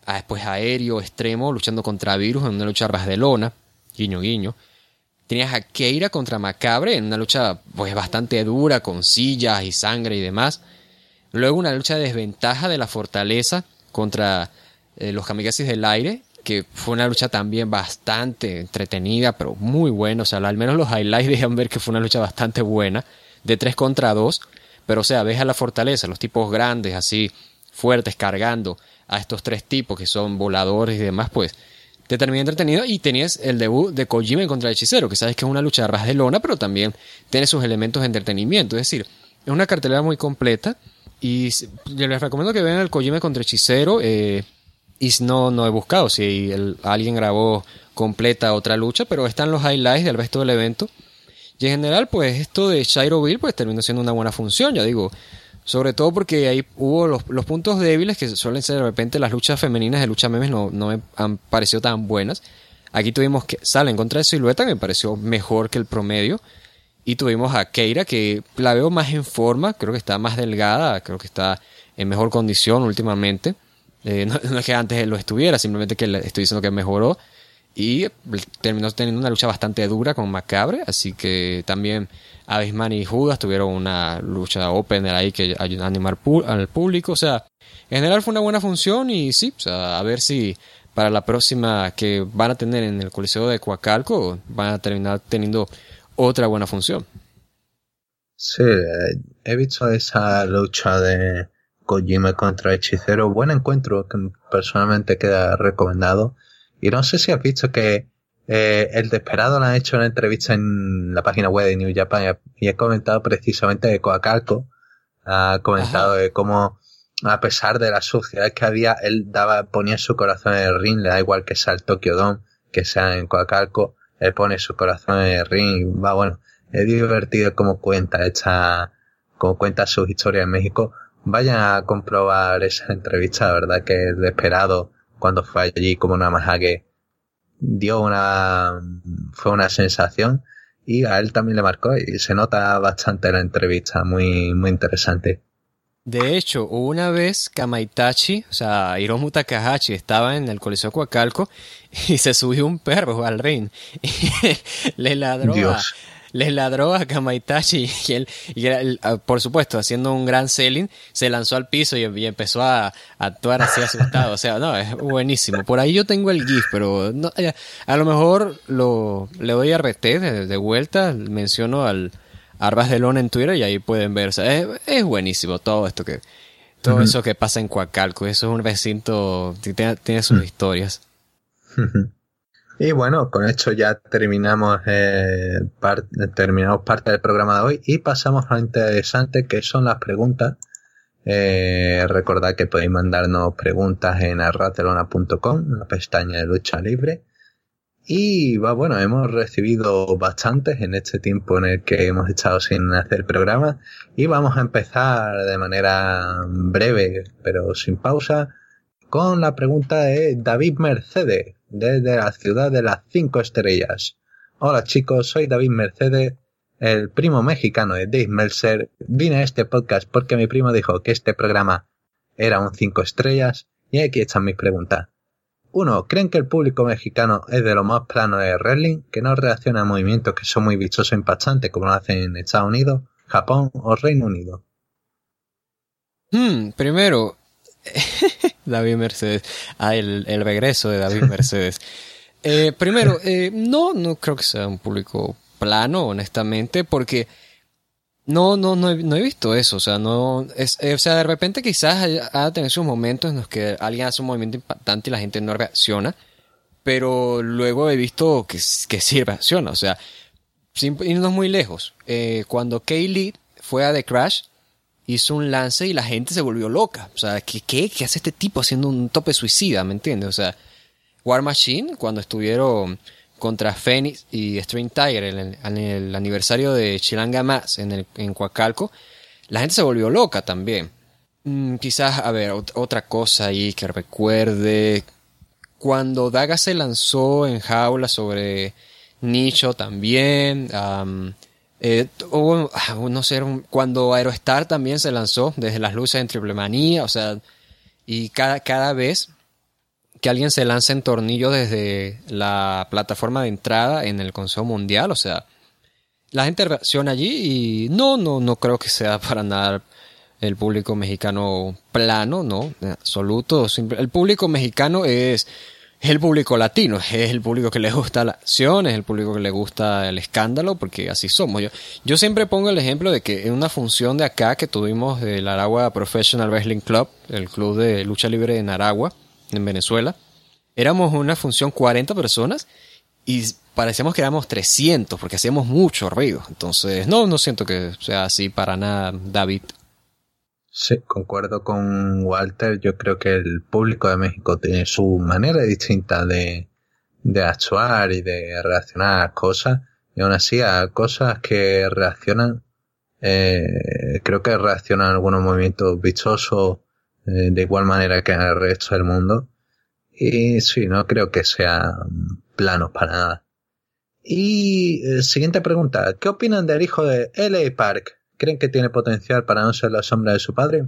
después aéreo, extremo, luchando contra Virus en una lucha a ras de lona, guiño guiño. Tenías a Keira contra Macabre en una lucha pues bastante dura, con sillas y sangre y demás. Luego una lucha de desventaja de la Fortaleza contra los Kamikazes del aire, que fue una lucha también bastante entretenida, pero muy buena. O sea, al menos los highlights dejan ver que fue una lucha bastante buena, de 3 contra 2. Pero o sea, ves a la Fortaleza, los tipos grandes, así, fuertes, cargando a estos 3 tipos que son voladores y demás, pues te terminé entretenido. Y tenías el debut de Kojima contra el Hechicero, que sabes que es una lucha de ras de lona, pero también tiene sus elementos de entretenimiento. Es decir, es una cartelera muy completa. Y yo les recomiendo que vean el Kojima contra Hechicero. Y no he buscado si alguien grabó completa otra lucha, pero están los highlights del resto del evento. Y en general, pues esto de Shiroville pues terminó siendo una buena función, ya digo. Sobre todo porque ahí hubo los puntos débiles, que suelen ser de repente las luchas femeninas de lucha memes, no me han parecido tan buenas. Aquí tuvimos que Salen contra de Silueta, que me pareció mejor que el promedio. Y tuvimos a Keira, que la veo más en forma, creo que está más delgada, creo que está en mejor condición últimamente. No es que antes lo estuviera, simplemente que le estoy diciendo que mejoró. Y terminó teniendo una lucha bastante dura con Macabre, así que también Avisman y Judas tuvieron una lucha opener ahí que ayudó a animar al público. O sea, en general fue una buena función y sí, o sea, a ver si para la próxima que van a tener en el Coliseo de Coacalco van a terminar teniendo otra buena función. Sí, he visto esa lucha de Kojima contra Hechicero, buen encuentro que personalmente queda recomendado. Y no sé si has visto que el Desperado lo han hecho una entrevista en la página web de New Japan y ha comentado precisamente de Coacalco. Ha comentado de cómo, a pesar de la suciedad que había, él ponía su corazón en el ring, le da igual que sea el Tokyo Dome, que sea en Coacalco, él pone su corazón en el ring y va, bueno, es divertido cómo cuenta sus historias en México. Vayan a comprobar esa entrevista, la verdad que el Desperado, cuando fue allí como Namahage, fue una sensación y a él también le marcó y se nota bastante la entrevista, muy, muy interesante. De hecho, una vez Kamaitachi, o sea, Hiromu Takahashi estaba en el Coliseo Coacalco y se subió un perro al ring y le ladró a Kamaitachi y él, por supuesto, haciendo un gran selling, se lanzó al piso y empezó a actuar así asustado. O sea, no, es buenísimo. Por ahí yo tengo el GIF, pero no, a lo mejor le doy a RT de vuelta, menciono al Arbas de Lona en Twitter y ahí pueden ver. O sea, es buenísimo todo eso que pasa en Coacalco. Eso es un recinto, tiene sus historias. Y bueno, con esto ya terminamos parte del programa de hoy y pasamos a lo interesante que son las preguntas. Recordad que podéis mandarnos preguntas en arratelona.com, en la pestaña de lucha libre. Y bueno, hemos recibido bastantes en este tiempo en el que hemos estado sin hacer programa y vamos a empezar de manera breve pero sin pausa con la pregunta de David Mercedes desde la ciudad de las 5 estrellas. Hola chicos, soy David Mercedes, el primo mexicano de Dave Meltzer. Vine a este podcast porque mi primo dijo que este programa era un 5 estrellas y aquí están mis preguntas. 1. ¿Creen que el público mexicano es de lo más plano de wrestling, que no reacciona a movimientos que son muy vistosos e impactantes como lo hacen en Estados Unidos, Japón o Reino Unido? Primero, David Mercedes. El regreso de David Mercedes. Primero, no creo que sea un público plano, honestamente, porque no he visto eso. O sea, o sea, de repente quizás ha tenido sus momentos en los que alguien hace un movimiento impactante y la gente no reacciona, pero luego he visto que sí reacciona. O sea, sin irnos muy lejos, cuando Kay fue a The Crash, hizo un lance y la gente se volvió loca. O sea, ¿qué hace este tipo haciendo un tope suicida? ¿Me entiendes? O sea, War Machine, cuando estuvieron contra Phoenix y String Tiger en el aniversario de Chilanga Mass en Coacalco, la gente se volvió loca también. Quizás, a ver, otra cosa ahí que recuerde. Cuando Daga se lanzó en jaula sobre Nicho también. No sé, cuando Aerostar también se lanzó desde las luces en Triple Manía, o sea, y cada vez que alguien se lance en tornillo desde la plataforma de entrada en el Consejo Mundial. O sea, la gente reacciona allí y no creo que sea para nada el público mexicano plano, no, en absoluto. El público mexicano es el público latino, es el público que le gusta la acción, es el público que le gusta el escándalo, porque así somos. Yo siempre pongo el ejemplo de que en una función de acá que tuvimos del Aragua Professional Wrestling Club, el club de lucha libre en Aragua, en Venezuela, éramos una función 40 personas y parecíamos que éramos 300 porque hacíamos mucho ruido. Entonces, no siento que sea así para nada, David. Sí, concuerdo con Walter. Yo creo que el público de México tiene su manera distinta de actuar y de reaccionar a cosas. Y aún así, a cosas que reaccionan, creo que reaccionan a algunos movimientos vistosos de igual manera que en el resto del mundo. Y sí, no creo que sean planos para nada. Y siguiente pregunta. ¿Qué opinan del hijo de L.A. Park? ¿Creen que tiene potencial para no ser la sombra de su padre?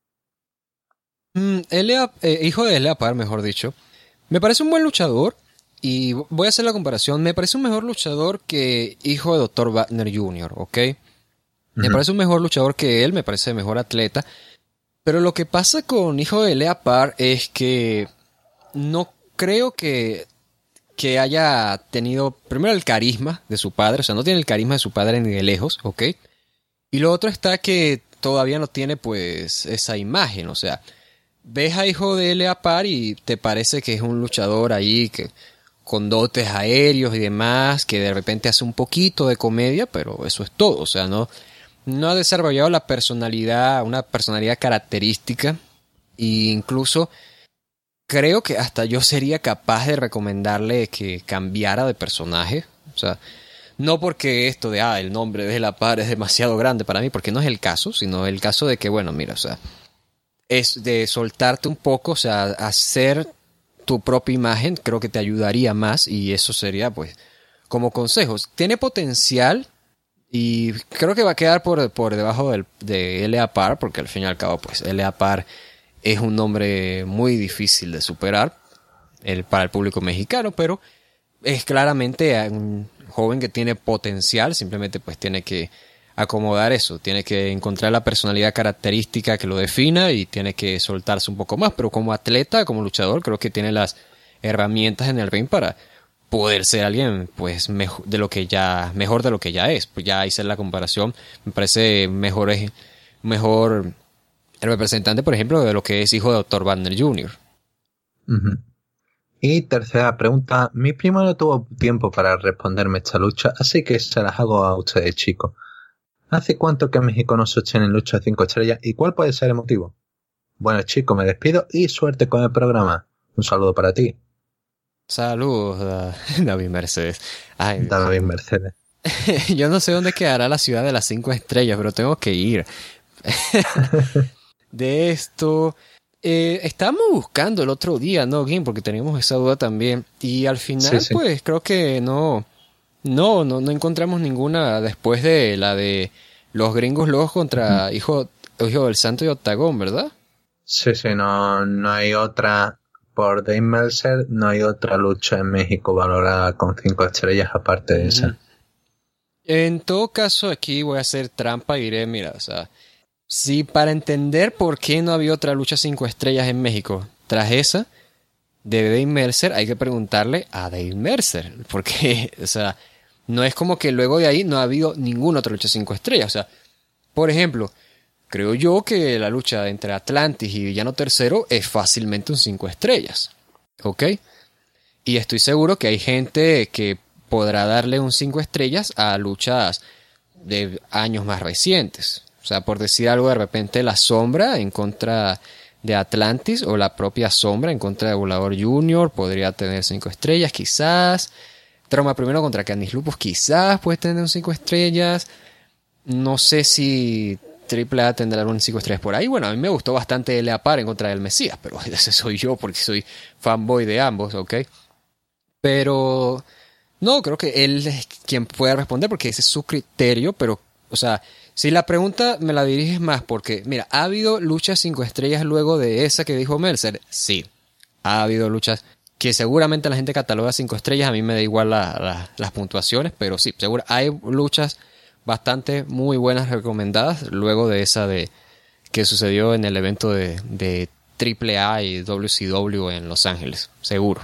Hijo de L.A. Park, mejor dicho. Me parece un buen luchador. Y voy a hacer la comparación. Me parece un mejor luchador que hijo de Dr. Wagner Jr., ¿ok? Me parece un mejor luchador que él. Me parece mejor atleta. Pero lo que pasa con hijo de L.A. Park es que no creo que haya tenido primero el carisma de su padre. O sea, no tiene el carisma de su padre ni de lejos, ¿ok? Y lo otro está que todavía no tiene pues esa imagen, o sea, ves a hijo de L.A. Park y te parece que es un luchador ahí que con dotes aéreos y demás, que de repente hace un poquito de comedia, pero eso es todo, o sea, no ha desarrollado una personalidad característica, e incluso creo que hasta yo sería capaz de recomendarle que cambiara de personaje, o sea, no porque esto de, el nombre de L.A. Park es demasiado grande para mí, porque no es el caso, sino el caso de que, bueno, mira, o sea, es de soltarte un poco, o sea, hacer tu propia imagen, creo que te ayudaría más y eso sería, pues, como consejos. Tiene potencial y creo que va a quedar por debajo de L.A. Park, porque al fin y al cabo, pues, L.A. Park es un nombre muy difícil de superar para el público mexicano, pero es claramente un joven que tiene potencial, simplemente pues tiene que acomodar eso, tiene que encontrar la personalidad característica que lo defina y tiene que soltarse un poco más, pero como atleta, como luchador, creo que tiene las herramientas en el ring para poder ser alguien pues mejor de lo que ya es. Pues ya hice la comparación, me parece mejor el representante, por ejemplo, de lo que es hijo de Dr. Wagner Jr. Uh-huh. Y tercera pregunta. Mi primo no tuvo tiempo para responderme esta lucha, así que se las hago a ustedes, chicos. ¿Hace cuánto que México no sostiene lucha 5 estrellas y cuál puede ser el motivo? Bueno, chicos, me despido y suerte con el programa. Un saludo para ti. Saludos, David Mercedes. Ay, David Mercedes. Yo no sé dónde quedará la ciudad de las 5 estrellas, pero tengo que ir. De esto... estábamos buscando el otro día, ¿no, Gim? Porque teníamos esa duda también. Y al final, sí. Pues, creo que no encontramos ninguna después de la de los gringos locos contra Hijo del Santo y Octagón, ¿verdad? Sí, no hay otra, por Dave Meltzer, no hay otra lucha en México valorada con 5 estrellas aparte de esa. En todo caso, aquí voy a hacer trampa y diré, mira, o sea, si para entender por qué no había otra lucha 5 estrellas en México tras esa de Dave Meltzer, hay que preguntarle a Dave Meltzer, porque, o sea, no es como que luego de ahí no ha habido ninguna otra lucha 5 estrellas. O sea, por ejemplo, creo yo que la lucha entre Atlantis y Villano Tercero es fácilmente un 5 estrellas. ¿Ok? Y estoy seguro que hay gente que podrá darle un 5 estrellas a luchas de años más recientes. O sea, por decir algo, de repente la Sombra en contra de Atlantis o la propia Sombra en contra de Volador Jr. podría tener 5 estrellas, quizás. Trauma primero contra Candice Lupus, quizás puede tener un 5 estrellas. No sé si AAA tendrá un 5 estrellas por ahí. Bueno, a mí me gustó bastante L.A. Park en contra del Mesías, pero ese soy yo porque soy fanboy de ambos, ¿ok? Pero no, creo que él es quien puede responder porque ese es su criterio, pero, o sea, si la pregunta me la diriges más porque, mira, ¿ha habido luchas 5 estrellas luego de esa que dijo Meltzer? Sí. Ha habido luchas que seguramente la gente cataloga 5 estrellas, a mí me da igual las puntuaciones, pero sí, seguro hay luchas bastante muy buenas recomendadas luego de esa que sucedió en el evento de AAA y WCW en Los Ángeles, seguro.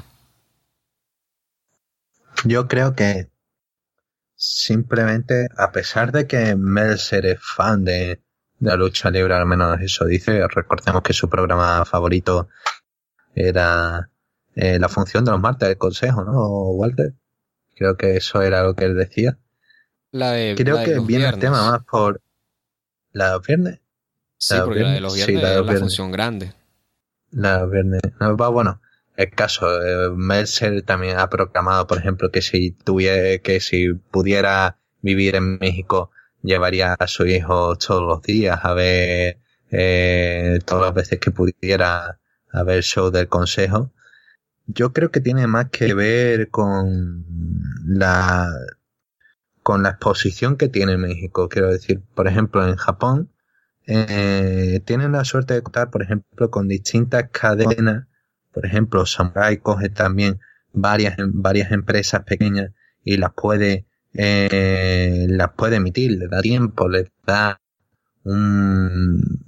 Yo creo que simplemente, a pesar de que Meltzer es fan de la lucha libre, al menos eso dice, recordemos que su programa favorito era la función de los martes del consejo, ¿no, Walter? Creo que eso era lo que él decía. Creo que viene el tema más por la de los viernes. Sí, porque la de los viernes es la función grande. La de los viernes. No, bueno, el caso, Meltzer también ha proclamado, por ejemplo, que si pudiera vivir en México, llevaría a su hijo todos los días a ver, todas las veces que pudiera, a ver show del consejo. Yo creo que tiene más que ver con la exposición que tiene México. Quiero decir, por ejemplo, en Japón, tienen la suerte de contar, por ejemplo, con distintas cadenas. Por ejemplo, Samurai coge también varias empresas pequeñas y las puede emitir, les da tiempo, les da un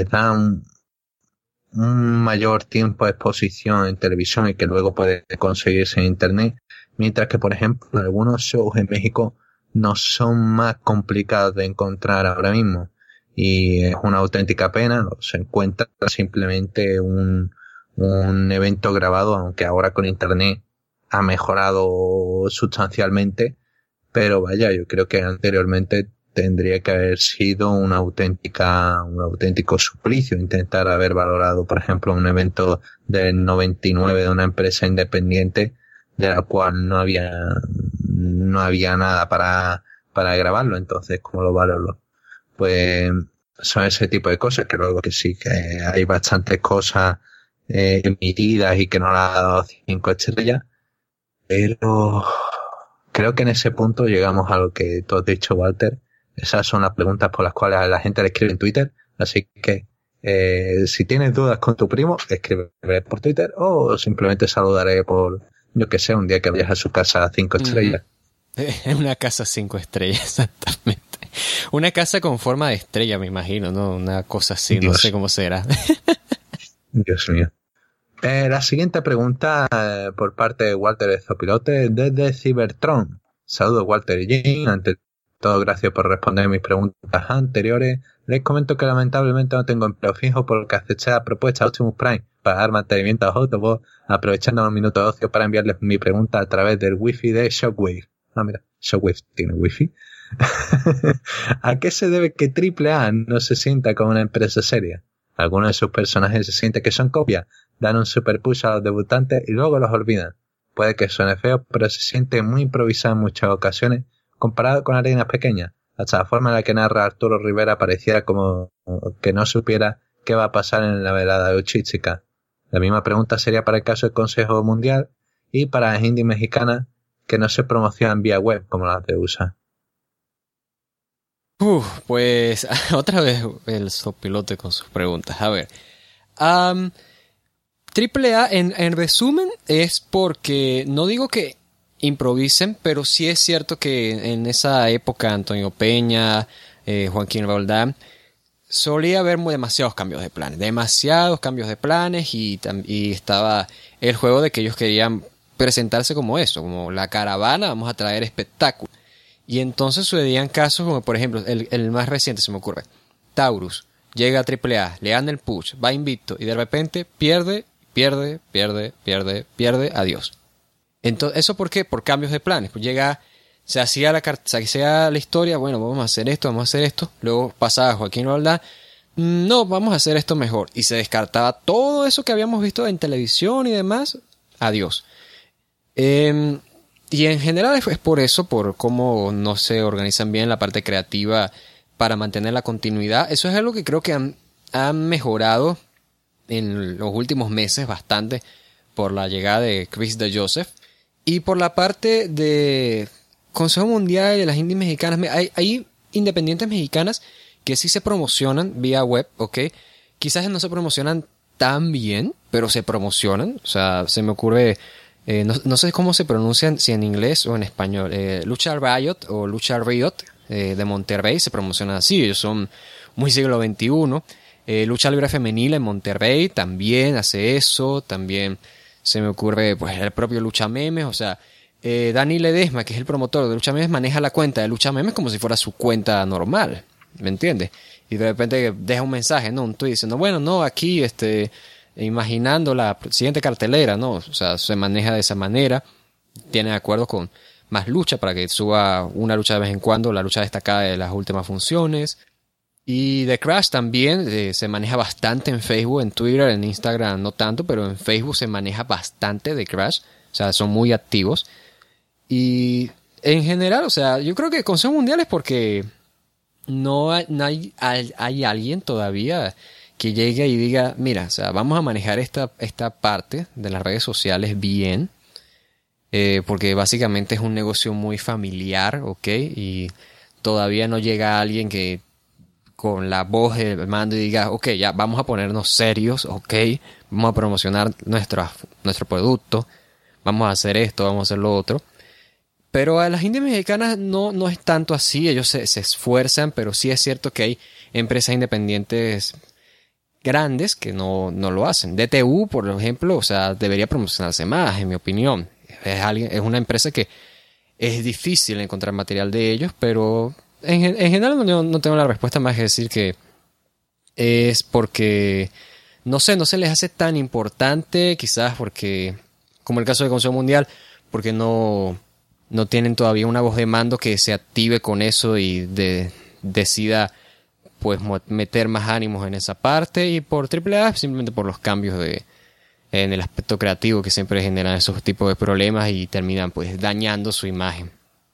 mayor tiempo de exposición en televisión y que luego puede conseguirse en internet, mientras que, por ejemplo, algunos shows en México no son más complicados de encontrar ahora mismo, y es una auténtica pena. Se encuentra simplemente un evento grabado, aunque ahora con internet ha mejorado sustancialmente, pero vaya, yo creo que anteriormente tendría que haber sido un auténtico suplicio intentar haber valorado, por ejemplo, un evento del 99 de una empresa independiente de la cual no había nada para grabarlo. Entonces, ¿cómo lo valoro? Pues son ese tipo de cosas, que luego que sí, que hay bastantes cosas emitidas y que no le ha dado 5 estrellas, pero creo que en ese punto llegamos a lo que tú has dicho, Walter. Esas son las preguntas por las cuales a la gente le escribe en Twitter, así que si tienes dudas con tu primo, escribe por Twitter o simplemente saludaré por, yo que sé, un día que vayas a su casa a 5 estrellas. Es una casa 5 estrellas, exactamente. Una casa con forma de estrella, me imagino, ¿no? Una cosa así, Dios. No sé cómo será. Dios mío. La siguiente pregunta por parte de Walter Zopilote desde Cybertron. Saludos, Walter y Jane. Ante todo, gracias por responder mis preguntas anteriores. Les comento que lamentablemente no tengo empleo fijo porque acepté la propuesta de Optimus Prime para dar mantenimiento a Autobots, aprovechando unos minutos de ocio para enviarles mi pregunta a través del wifi de Shockwave. Ah, mira, Shockwave tiene wifi. ¿A qué se debe que AAA no se sienta como una empresa seria? Algunos de sus personajes se sienten que son copias, dan un super push a los debutantes y luego los olvidan. Puede que suene feo, pero se siente muy improvisado en muchas ocasiones comparado con arenas pequeñas. Hasta la forma en la que narra Arturo Rivera pareciera como que no supiera qué va a pasar en la velada de Uchichika. La misma pregunta sería para el caso del Consejo Mundial y para las indies mexicanas que no se promocionan vía web como las de USA. Pues otra vez el sopilote con sus preguntas. A ver, AAA en resumen es porque, no digo que improvisen, pero sí es cierto que en esa época Antonio Peña, Joaquín Roldán, solía haber demasiados cambios de planes y estaba el juego de que ellos querían presentarse como eso, como la caravana, vamos a traer espectáculo. Y entonces sucedían casos como, por ejemplo, el más reciente se me ocurre. Taurus llega a AAA, le dan el push, va invicto y de repente pierde, adiós. Entonces, ¿eso por qué? Por cambios de planes. Pues se hacía la historia, bueno, vamos a hacer esto. Luego pasaba Joaquín Roldán, no, vamos a hacer esto mejor. Y se descartaba todo eso que habíamos visto en televisión y demás, adiós. Y en general es por eso, por cómo no se organizan bien la parte creativa para mantener la continuidad. Eso es algo que creo que han mejorado en los últimos meses bastante por la llegada de Chris de Joseph. Y por la parte de Consejo Mundial y de las indies mexicanas, hay independientes mexicanas que sí se promocionan vía web, ¿ok? Quizás no se promocionan tan bien, pero se promocionan. O sea, se me ocurre, no sé cómo se pronuncian, si en inglés o en español. Lucha Riot o Lucha Riot de Monterrey se promocionan así. Ellos son muy siglo XXI. Lucha Libre Femenil en Monterrey también hace eso. También se me ocurre pues el propio Lucha Memes. O sea, Dani Ledesma, que es el promotor de Lucha Memes, maneja la cuenta de Lucha Memes como si fuera su cuenta normal. ¿Me entiendes? Y de repente deja un mensaje, ¿no? Un tweet diciendo, bueno, no, aquí, imaginando la siguiente cartelera, ¿no? O sea, se maneja de esa manera. Tiene acuerdos con Más Lucha para que suba una lucha de vez en cuando, la lucha destacada de las últimas funciones. Y The Crash también se maneja bastante en Facebook, en Twitter, en Instagram no tanto, pero en Facebook se maneja bastante The Crash. O sea, son muy activos. Y en general, o sea, yo creo que Consejo Mundial es porque no hay alguien todavía que llegue y diga, mira, o sea, vamos a manejar esta parte de las redes sociales bien, porque básicamente es un negocio muy familiar, ¿ok? Y todavía no llega alguien que con la voz del mando y diga, ok, ya vamos a ponernos serios, ok, vamos a promocionar nuestro producto, vamos a hacer esto, vamos a hacer lo otro. Pero a las indies mexicanas no es tanto así, ellos se esfuerzan, pero sí es cierto que hay empresas independientes grandes que no lo hacen. DTU, por ejemplo, o sea, debería promocionarse más, en mi opinión. Es una empresa que es difícil encontrar material de ellos, pero en general no tengo la respuesta más que decir que es porque, no se les hace tan importante, quizás porque, como el caso de Consejo Mundial, porque no tienen todavía una voz de mando que se active con eso y decida pues meter más ánimos en esa parte, y por AAA simplemente por los cambios en el aspecto creativo que siempre generan esos tipos de problemas y terminan pues dañando su imagen.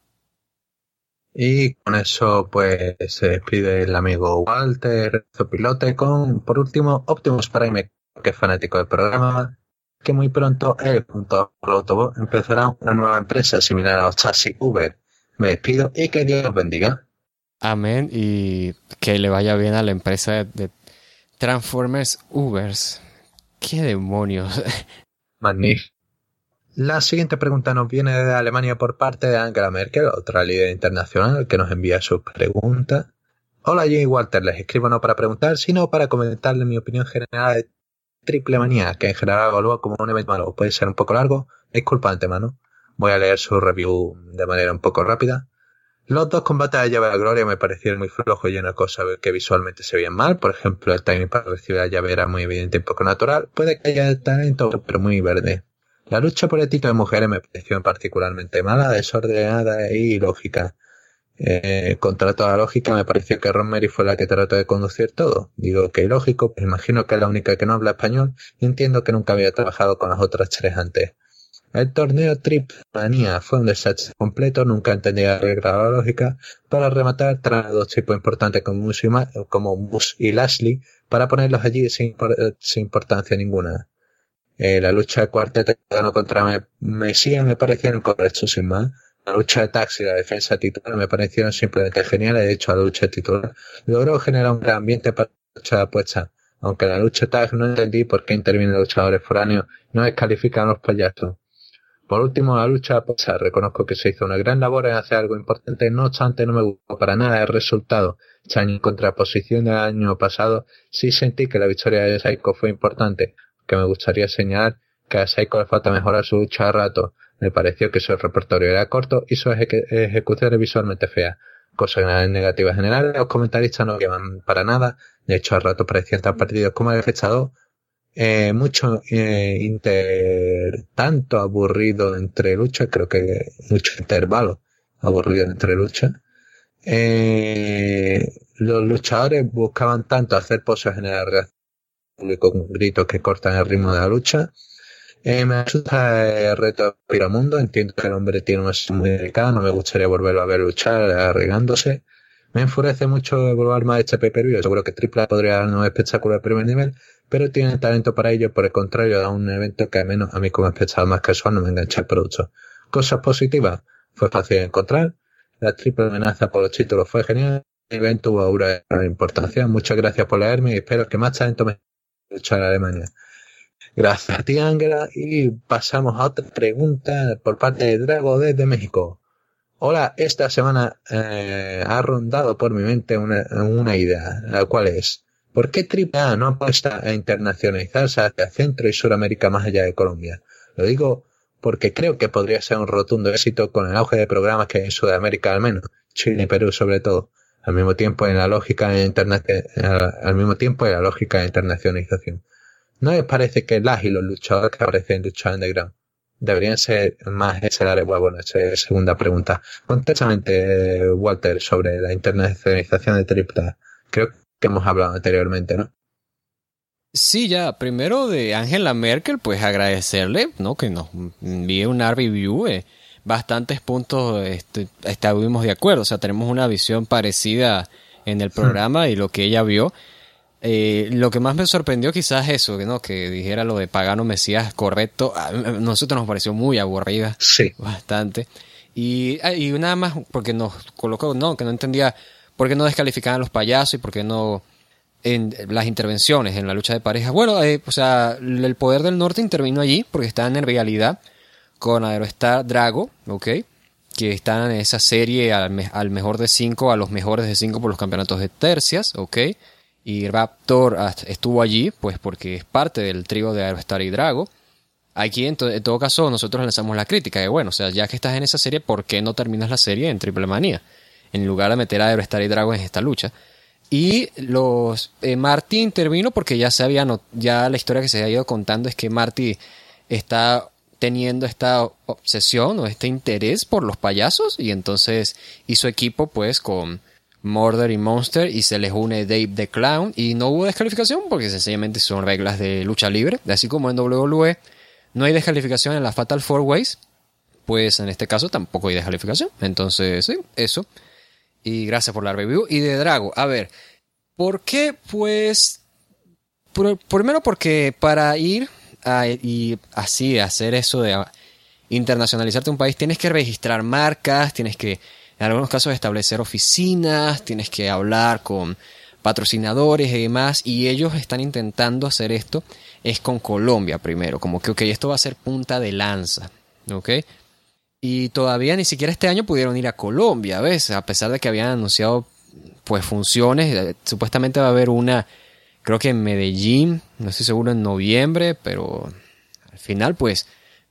Y con eso pues se despide el amigo Walter Zopilote con, por último, Optimus Prime, que es fanático del programa, que muy pronto él junto a Autobot empezará una nueva empresa similar a los taxis Uber. Me despido y que Dios los bendiga. Amén, y que le vaya bien a la empresa de Transformers Ubers. ¡Qué demonios! Magnífico. La siguiente pregunta nos viene de Alemania por parte de Angela Merkel, otra líder internacional que nos envía su pregunta. Hola, Jay Walter, les escribo no para preguntar, sino para comentarle mi opinión general de Triple Manía, que en general evalúo como un evento malo. Puede ser un poco largo, disculpa de antemano. Voy a leer su review de manera un poco rápida. Los dos combates de llave a gloria me parecieron muy flojos y llenos de cosas que visualmente se veían mal. Por ejemplo, el timing para recibir la llave era muy evidente y poco natural. Puede que haya talento, pero muy verde. La lucha por el título de mujeres me pareció particularmente mala, desordenada y ilógica. Contra toda lógica, me pareció que Rosemary fue la que trató de conducir todo. Digo que ilógico, pues imagino que es la única que no habla español y entiendo que nunca había trabajado con las otras tres antes. El torneo Triple Manía fue un desastre completo, nunca entendí la regla o la lógica. Para rematar, traen a dos tipos importantes como Moose y Lashley para ponerlos allí sin importancia ninguna. La lucha de cuarteto contra Mesías me parecieron correctos sin más. La lucha de taxi y la defensa titular me parecieron simplemente geniales. De hecho, la lucha titular logró generar un gran ambiente para la lucha de apuestas. Aunque en la lucha tag no entendí por qué intervienen luchadores foráneos y no descalifican a los payasos. Por último, la lucha de apuestas. Reconozco que se hizo una gran labor en hacer algo importante. No obstante, no me gustó para nada el resultado. En contraposición del año pasado, sí sentí que la victoria de Psycho fue importante. Que me gustaría señalar que a Psycho le falta mejorar su lucha a rato. Me pareció que su repertorio era corto y sus ejecuciones visualmente feas. Cosas negativas generales, los comentaristas no llevan para nada. De hecho, a rato parecían tan partidos como el fechado. Mucho tanto aburrido entre luchas, creo que mucho intervalo aburrido entre luchas. Los luchadores buscaban tanto hacer poses en el público con gritos que cortan el ritmo de la lucha. Me asusta el reto de Piramundo. Entiendo que el hombre tiene una situación muy delicada. No me gustaría volverlo a ver luchar arriesgándose. Me enfurece mucho evaluar más este pay-per-view. Seguro que Triple podría darnos un espectáculo de primer nivel, pero tiene talento para ello. Por el contrario, da un evento que al menos a mí como espectador más casual no me engancha el producto. Cosas positivas. Fue fácil de encontrar. La triple amenaza por los títulos fue genial. El evento tuvo aura de importancia. Muchas gracias por leerme y espero que más talento me luchar a Alemania. Gracias a ti, Ángela, y pasamos a otra pregunta por parte de Drago desde México. Hola, esta semana ha rondado por mi mente una idea, la cual es: ¿por qué AAA no apuesta a internacionalizarse hacia Centro y Suramérica más allá de Colombia? Lo digo porque creo que podría ser un rotundo éxito con el auge de programas que hay en Sudamérica, al menos, Chile y Perú sobre todo, al mismo tiempo en la lógica de internacionalización. ¿No les parece que las y los luchadores que aparecen en Lucha Underground deberían ser más estelares? Bueno, esa es la segunda pregunta. Contextualmente, Walter, sobre la internacionalización de AAA. Creo que hemos hablado anteriormente, ¿no? Sí, ya, primero de Angela Merkel, pues agradecerle, ¿no? Que nos envíe una review. Bastantes puntos estuvimos de acuerdo, o sea, tenemos una visión parecida en el programa y lo que ella vio. Lo que más me sorprendió quizás eso, ¿no? Que dijera lo de Pagano Mesías correcto. A nosotros nos pareció muy aburrida. Sí. Bastante. Y nada más porque nos colocó, no, que no entendía por qué no descalificaban a los payasos y por qué no en las intervenciones en la lucha de parejas. Bueno, o sea, el Poder del Norte intervino allí porque estaban en rivalidad con Aerostar Drago, ¿ok? Que están en esa serie al mejor de 5, a los mejores de 5 por los campeonatos de tercias, ¿ok? Y Raptor estuvo allí, pues porque es parte del trío de Aerostar y Drago. Aquí, en todo caso, nosotros lanzamos la crítica de, bueno, o sea, ya que estás en esa serie, ¿por qué no terminas la serie en Triple Manía? En lugar de meter a Aerostar y Drago en esta lucha. Y Marty intervino porque ya ya la historia que se ha ido contando es que Marty está teniendo esta obsesión o este interés por los payasos, y entonces hizo equipo pues con Murder y Monster y se les une Dave the Clown, y no hubo descalificación porque sencillamente son reglas de lucha libre, así como en WWE no hay descalificación en la Fatal 4-Ways, pues en este caso tampoco hay descalificación. Entonces sí, eso. Y gracias por la review. Y de Drago, a ver, ¿por qué? Pues primero porque para ir y así hacer eso de internacionalizarte un país, tienes que registrar marcas, tienes que en algunos casos establecer oficinas, tienes que hablar con patrocinadores y demás, y ellos están intentando hacer esto es con Colombia primero, como que ok, esto va a ser punta de lanza, ¿ok? Y todavía ni siquiera este año pudieron ir a Colombia, ¿ves? A pesar de que habían anunciado pues funciones, supuestamente va a haber una, creo que en Medellín, no estoy seguro, en noviembre, pero al final pues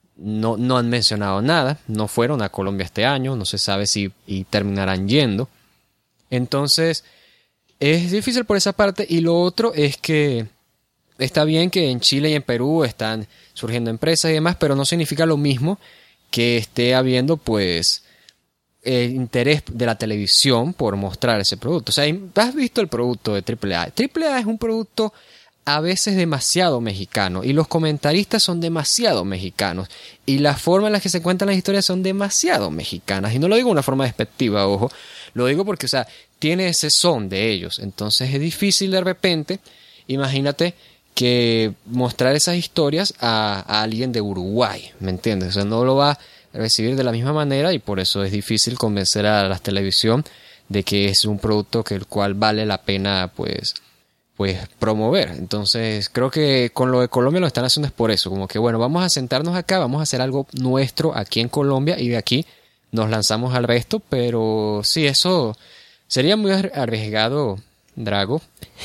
no han mencionado nada, no fueron a Colombia este año, no se sabe si terminarán yendo. Entonces es difícil por esa parte, y lo otro es que está bien que en Chile y en Perú están surgiendo empresas y demás, pero no significa lo mismo que esté habiendo pues el interés de la televisión por mostrar ese producto. O sea, has visto el producto de AAA. AAA es un producto a veces demasiado mexicano, y los comentaristas son demasiado mexicanos, y la forma en la que se cuentan las historias son demasiado mexicanas, y no lo digo de una forma despectiva, ojo, lo digo porque, o sea, tiene ese son de ellos. Entonces es difícil de repente, imagínate, que mostrar esas historias a alguien de Uruguay, ¿me entiendes? O sea, no lo va a recibir de la misma manera, y por eso es difícil convencer a la televisión de que es un producto que el cual vale la pena pues promover. Entonces creo que con lo de Colombia lo están haciendo es por eso, como que bueno, vamos a sentarnos acá, vamos a hacer algo nuestro aquí en Colombia, y de aquí nos lanzamos al resto. Pero sí, eso sería muy arriesgado, Drago.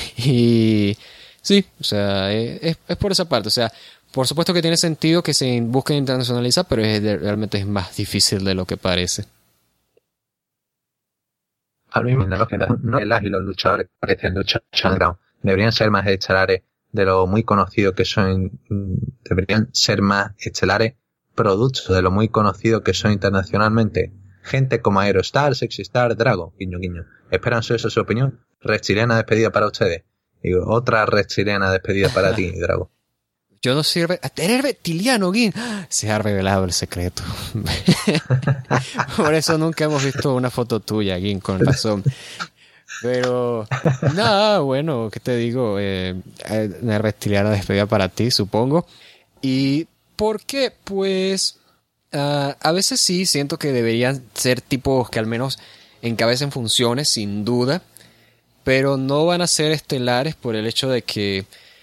Y sí, o sea, es por esa parte. O sea, por supuesto que tiene sentido que se busquen internacionalizar, pero realmente es más difícil de lo que parece. Al mismo tiempo, no el y los luchadores que aparecen en Lucha Underground deberían ser más estelares de lo muy conocido que son, deberían ser más estelares productos de lo muy conocido que son internacionalmente. Gente como Aerostar, Sexy Star, Drago, guiño guiño. ¿Esperan eso su opinión? Red chilena despedida para ustedes. Y otra red chilena despedida para ti, Drago. Yo no soy... ¿Eres reptiliano, Gin? Se ha revelado el secreto. Por eso nunca hemos visto una foto tuya, Gin, con razón. Pero, nada, bueno, ¿qué te digo? Una reptiliana despedida para ti, supongo. ¿Y por qué? Pues, a veces sí siento que deberían ser tipos que al menos encabecen funciones, sin duda. Pero no van a ser estelares por el hecho de que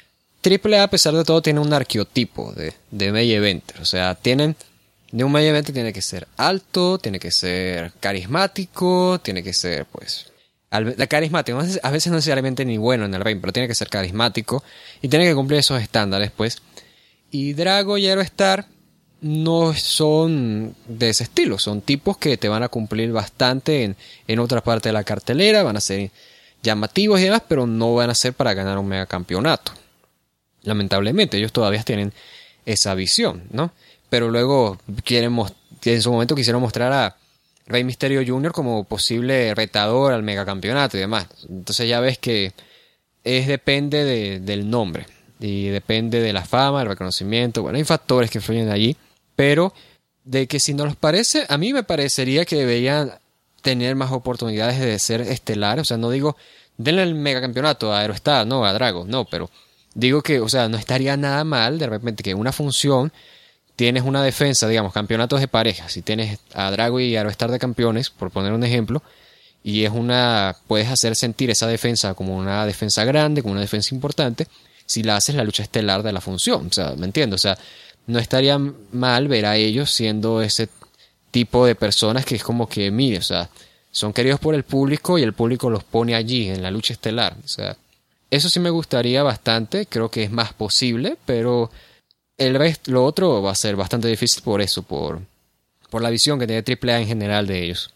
AAA, a pesar de todo, tiene un arqueotipo de main eventer. O sea, de un main eventer tiene que ser alto, tiene que ser carismático, tiene que ser, pues, carismático. A veces no necesariamente ni bueno en el ring, pero tiene que ser carismático y tiene que cumplir esos estándares, pues. Y Drago y Aerostar no son de ese estilo, son tipos que te van a cumplir bastante en otra parte de la cartelera, van a ser llamativos y demás, pero no van a ser para ganar un megacampeonato. Lamentablemente, ellos todavía tienen esa visión, ¿no? Pero luego en su momento quisieron mostrar a Rey Mysterio Jr. como posible retador al megacampeonato y demás. Entonces ya ves que depende del nombre y depende de la fama, el reconocimiento. Bueno, hay factores que influyen allí, pero de que si no les parece, a mí me parecería que deberían tener más oportunidades de ser estelares. O sea, no digo denle el megacampeonato a Aerostar, no, a Drago, no, pero digo que, o sea, no estaría nada mal de repente que una función tienes una defensa, digamos, campeonatos de pareja. Si tienes a Drago y Aerostar de campeones, por poner un ejemplo, y puedes hacer sentir esa defensa como una defensa grande, como una defensa importante, si la haces la lucha estelar de la función. O sea, ¿me entiendes? O sea, no estaría mal ver a ellos siendo ese tipo de personas que es como que, mire, o sea, son queridos por el público y el público los pone allí en la lucha estelar. O sea, eso sí me gustaría bastante, creo que es más posible, pero lo otro va a ser bastante difícil por eso, por la visión que tiene AAA en general de ellos.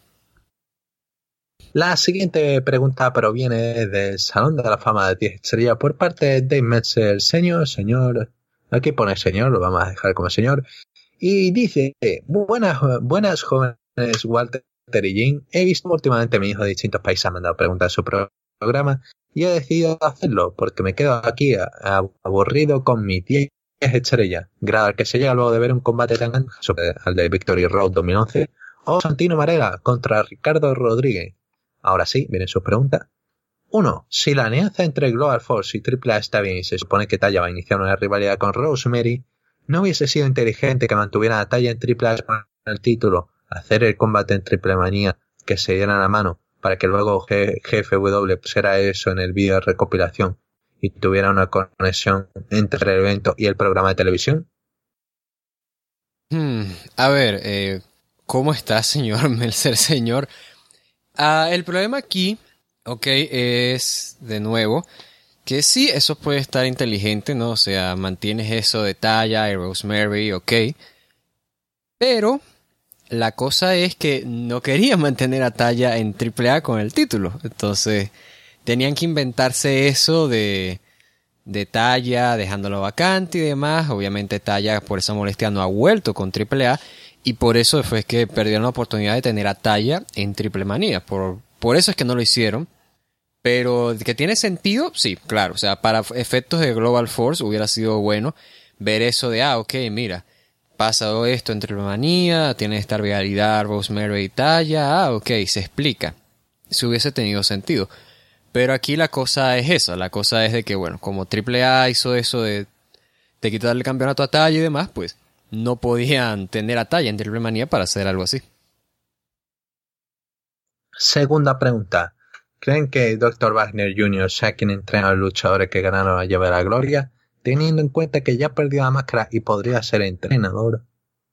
La siguiente pregunta proviene del Salón de la Fama de 10 Estrellas por parte de Dave Metzel, señor, aquí pone señor, lo vamos a dejar como señor, y dice, buenas jóvenes Walter y Jim, he visto últimamente a mi hijo de distintos países han mandado preguntas en su programa y he decidido hacerlo porque me quedo aquí aburrido con mi 10 estrellas, grado al que se llega luego de ver un combate tan grande sobre al de Victory Road 2011 o Santino Marella contra Ricardo Rodríguez. Ahora sí, vienen sus preguntas. 1. Si la alianza entre Global Force y AAA está bien y se supone que Taya va a iniciar una rivalidad con Rosemary, ¿no hubiese sido inteligente que mantuviera a Taya en AAA con el título, hacer el combate en Triple Manía, que se dieran la mano, para que luego GFW pusiera eso en el vídeo de recopilación y tuviera una conexión entre el evento y el programa de televisión? A ver, ¿cómo está, señor Meltzer, señor? El problema aquí, es de nuevo que sí, eso puede estar inteligente, ¿no? O sea, mantienes eso de Taya y Rosemary, pero la cosa es que no querían mantener a Taya en AAA con el título. Entonces, tenían que inventarse eso de Taya, dejándolo vacante y demás. Obviamente Taya por esa molestia no ha vuelto con AAA. Y por eso fue que perdieron la oportunidad de tener a Taya en Triple Manía. Por eso es que no lo hicieron. Pero que tiene sentido, sí, claro. O sea, para efectos de Global Force hubiera sido bueno ver eso de, mira, pasado esto en Triple Manía, tiene esta rivalidad Rosemary y Taya, se explica. Si hubiese tenido sentido. Pero aquí la cosa es esa. La cosa es de que, bueno, como AAA hizo eso de quitarle el campeonato a Taya y demás, pues no podían tener a Taya en Triple Manía para hacer algo así. Segunda pregunta. ¿Creen que Dr. Wagner Jr. sea quien entrena a los luchadores que ganaron la llave de la gloria, teniendo en cuenta que ya perdió la máscara y podría ser entrenador?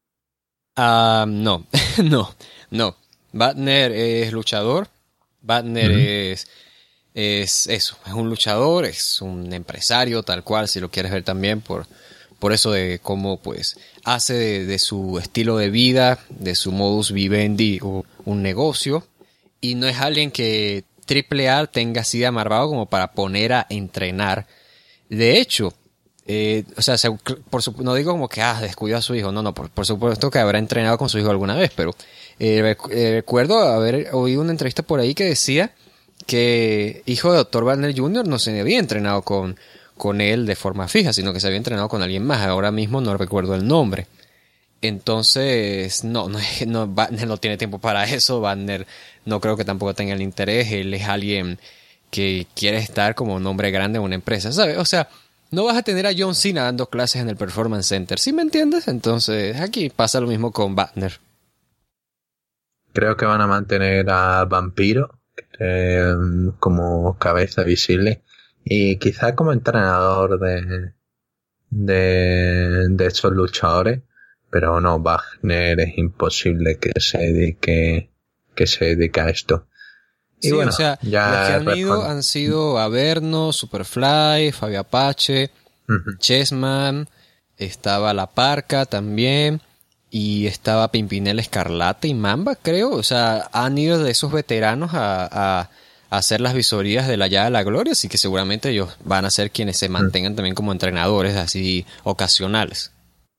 No, no. Wagner es luchador. Wagner es eso, es un luchador, es un empresario tal cual, si lo quieres ver también por eso de cómo pues hace de su estilo de vida, de su modus vivendi un negocio, y no es alguien que AAA tenga así de amarrado como para poner a entrenar. De hecho, no digo como que descuidó a su hijo, no, por supuesto que habrá entrenado con su hijo alguna vez, pero recuerdo haber oído una entrevista por ahí que decía que hijo de Dr. Wagner Jr. no se había entrenado con él de forma fija, sino que se había entrenado con alguien más. Ahora mismo no recuerdo el nombre. Entonces, Wagner no tiene tiempo para eso. Wagner no creo que tampoco tenga el interés. Él es alguien que quiere estar como un hombre grande en una empresa, ¿sabes? O sea, no vas a tener a John Cena dando clases en el Performance Center, ¿sí me entiendes? Entonces, aquí pasa lo mismo con Wagner. Creo que van a mantener a Vampiro como cabeza visible y quizá como entrenador de estos luchadores, pero no, Wagner es imposible que se dedique a esto. Y sí, bueno, o sea, ya los que han ido han sido Averno, Superfly, Fabio Apache, Chessman, estaba La Parca también, y estaba Pimpinela Escarlata y Mamba, creo. O sea, han ido de esos veteranos a hacer las visorías de la Llave de la Gloria, así que seguramente ellos van a ser quienes se mantengan también como entrenadores así ocasionales.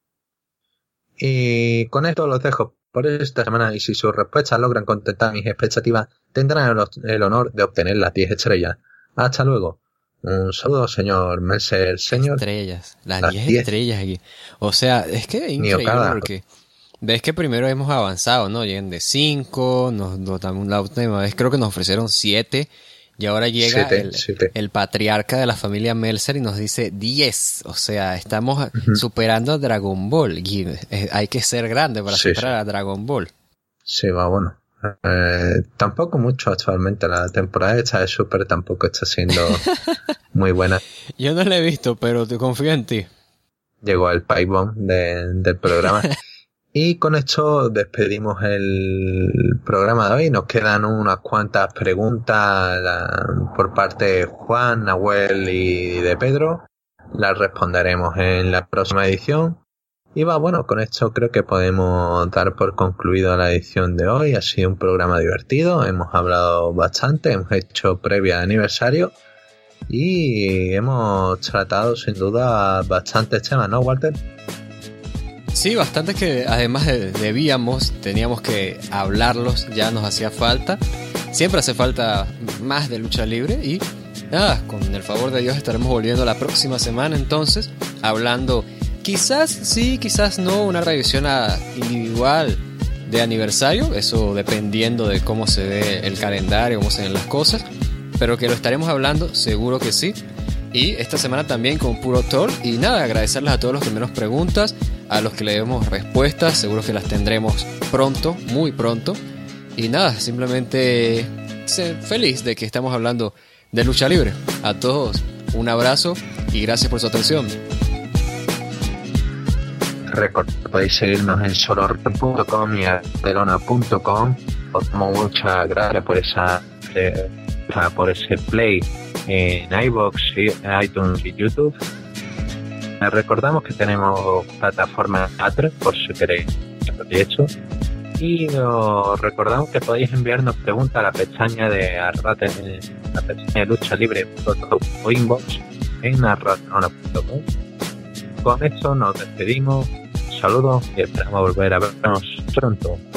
Y con esto los dejo por esta semana, y si sus respuestas logran contentar mis expectativas, tendrán el honor de obtener las 10 estrellas. Hasta luego. Un saludo, señor Mercer, señor. Estrellas, las 10 estrellas aquí. O sea, es que es increíble porque ves que primero hemos avanzado, ¿no? Llegan de 5, la última vez creo que nos ofrecieron 7, y ahora llega el patriarca de la familia Meltzer y nos dice 10. O sea, estamos superando a Dragon Ball. Y hay que ser grande para superar a Dragon Ball. Sí, va, bueno. Tampoco mucho actualmente. La temporada esta de Super tampoco está siendo muy buena. Yo no la he visto, pero te confío en ti. Llegó el pipe bomb del programa. Y con esto despedimos el programa de hoy. Nos quedan unas cuantas preguntas por parte de Juan, Nahuel y de Pedro. Las responderemos en la próxima edición. Y bueno, con esto creo que podemos dar por concluido la edición de hoy. Ha sido un programa divertido. Hemos hablado bastante, hemos hecho previa de aniversario y hemos tratado sin duda bastantes temas, ¿no, Walter? Sí, bastantes que además teníamos que hablarlos, ya nos hacía falta. Siempre hace falta más de lucha libre y nada, con el favor de Dios estaremos volviendo la próxima semana entonces, hablando quizás sí, quizás no, una revisión individual de aniversario, eso dependiendo de cómo se ve el calendario, cómo se ven las cosas, pero que lo estaremos hablando, seguro que sí. Y esta semana también con Puro Talk. Y nada, agradecerles a todos los que menos preguntas, a los que le demos respuestas, seguro que las tendremos pronto, muy pronto. Y nada, simplemente feliz de que estamos hablando de lucha libre. A todos, un abrazo y gracias por su atención. Recordad, podéis seguirnos en solor.com y artelona.com. Os damos muchas gracias por ese play en iVoox, iTunes y YouTube. Recordamos que tenemos plataforma Atlas, por si queréis haberlo hecho. Y os recordamos que podéis enviarnos preguntas a la pestaña de lucha libre o inbox en arrateona.com. Con esto nos despedimos. Saludos y esperamos volver a vernos pronto.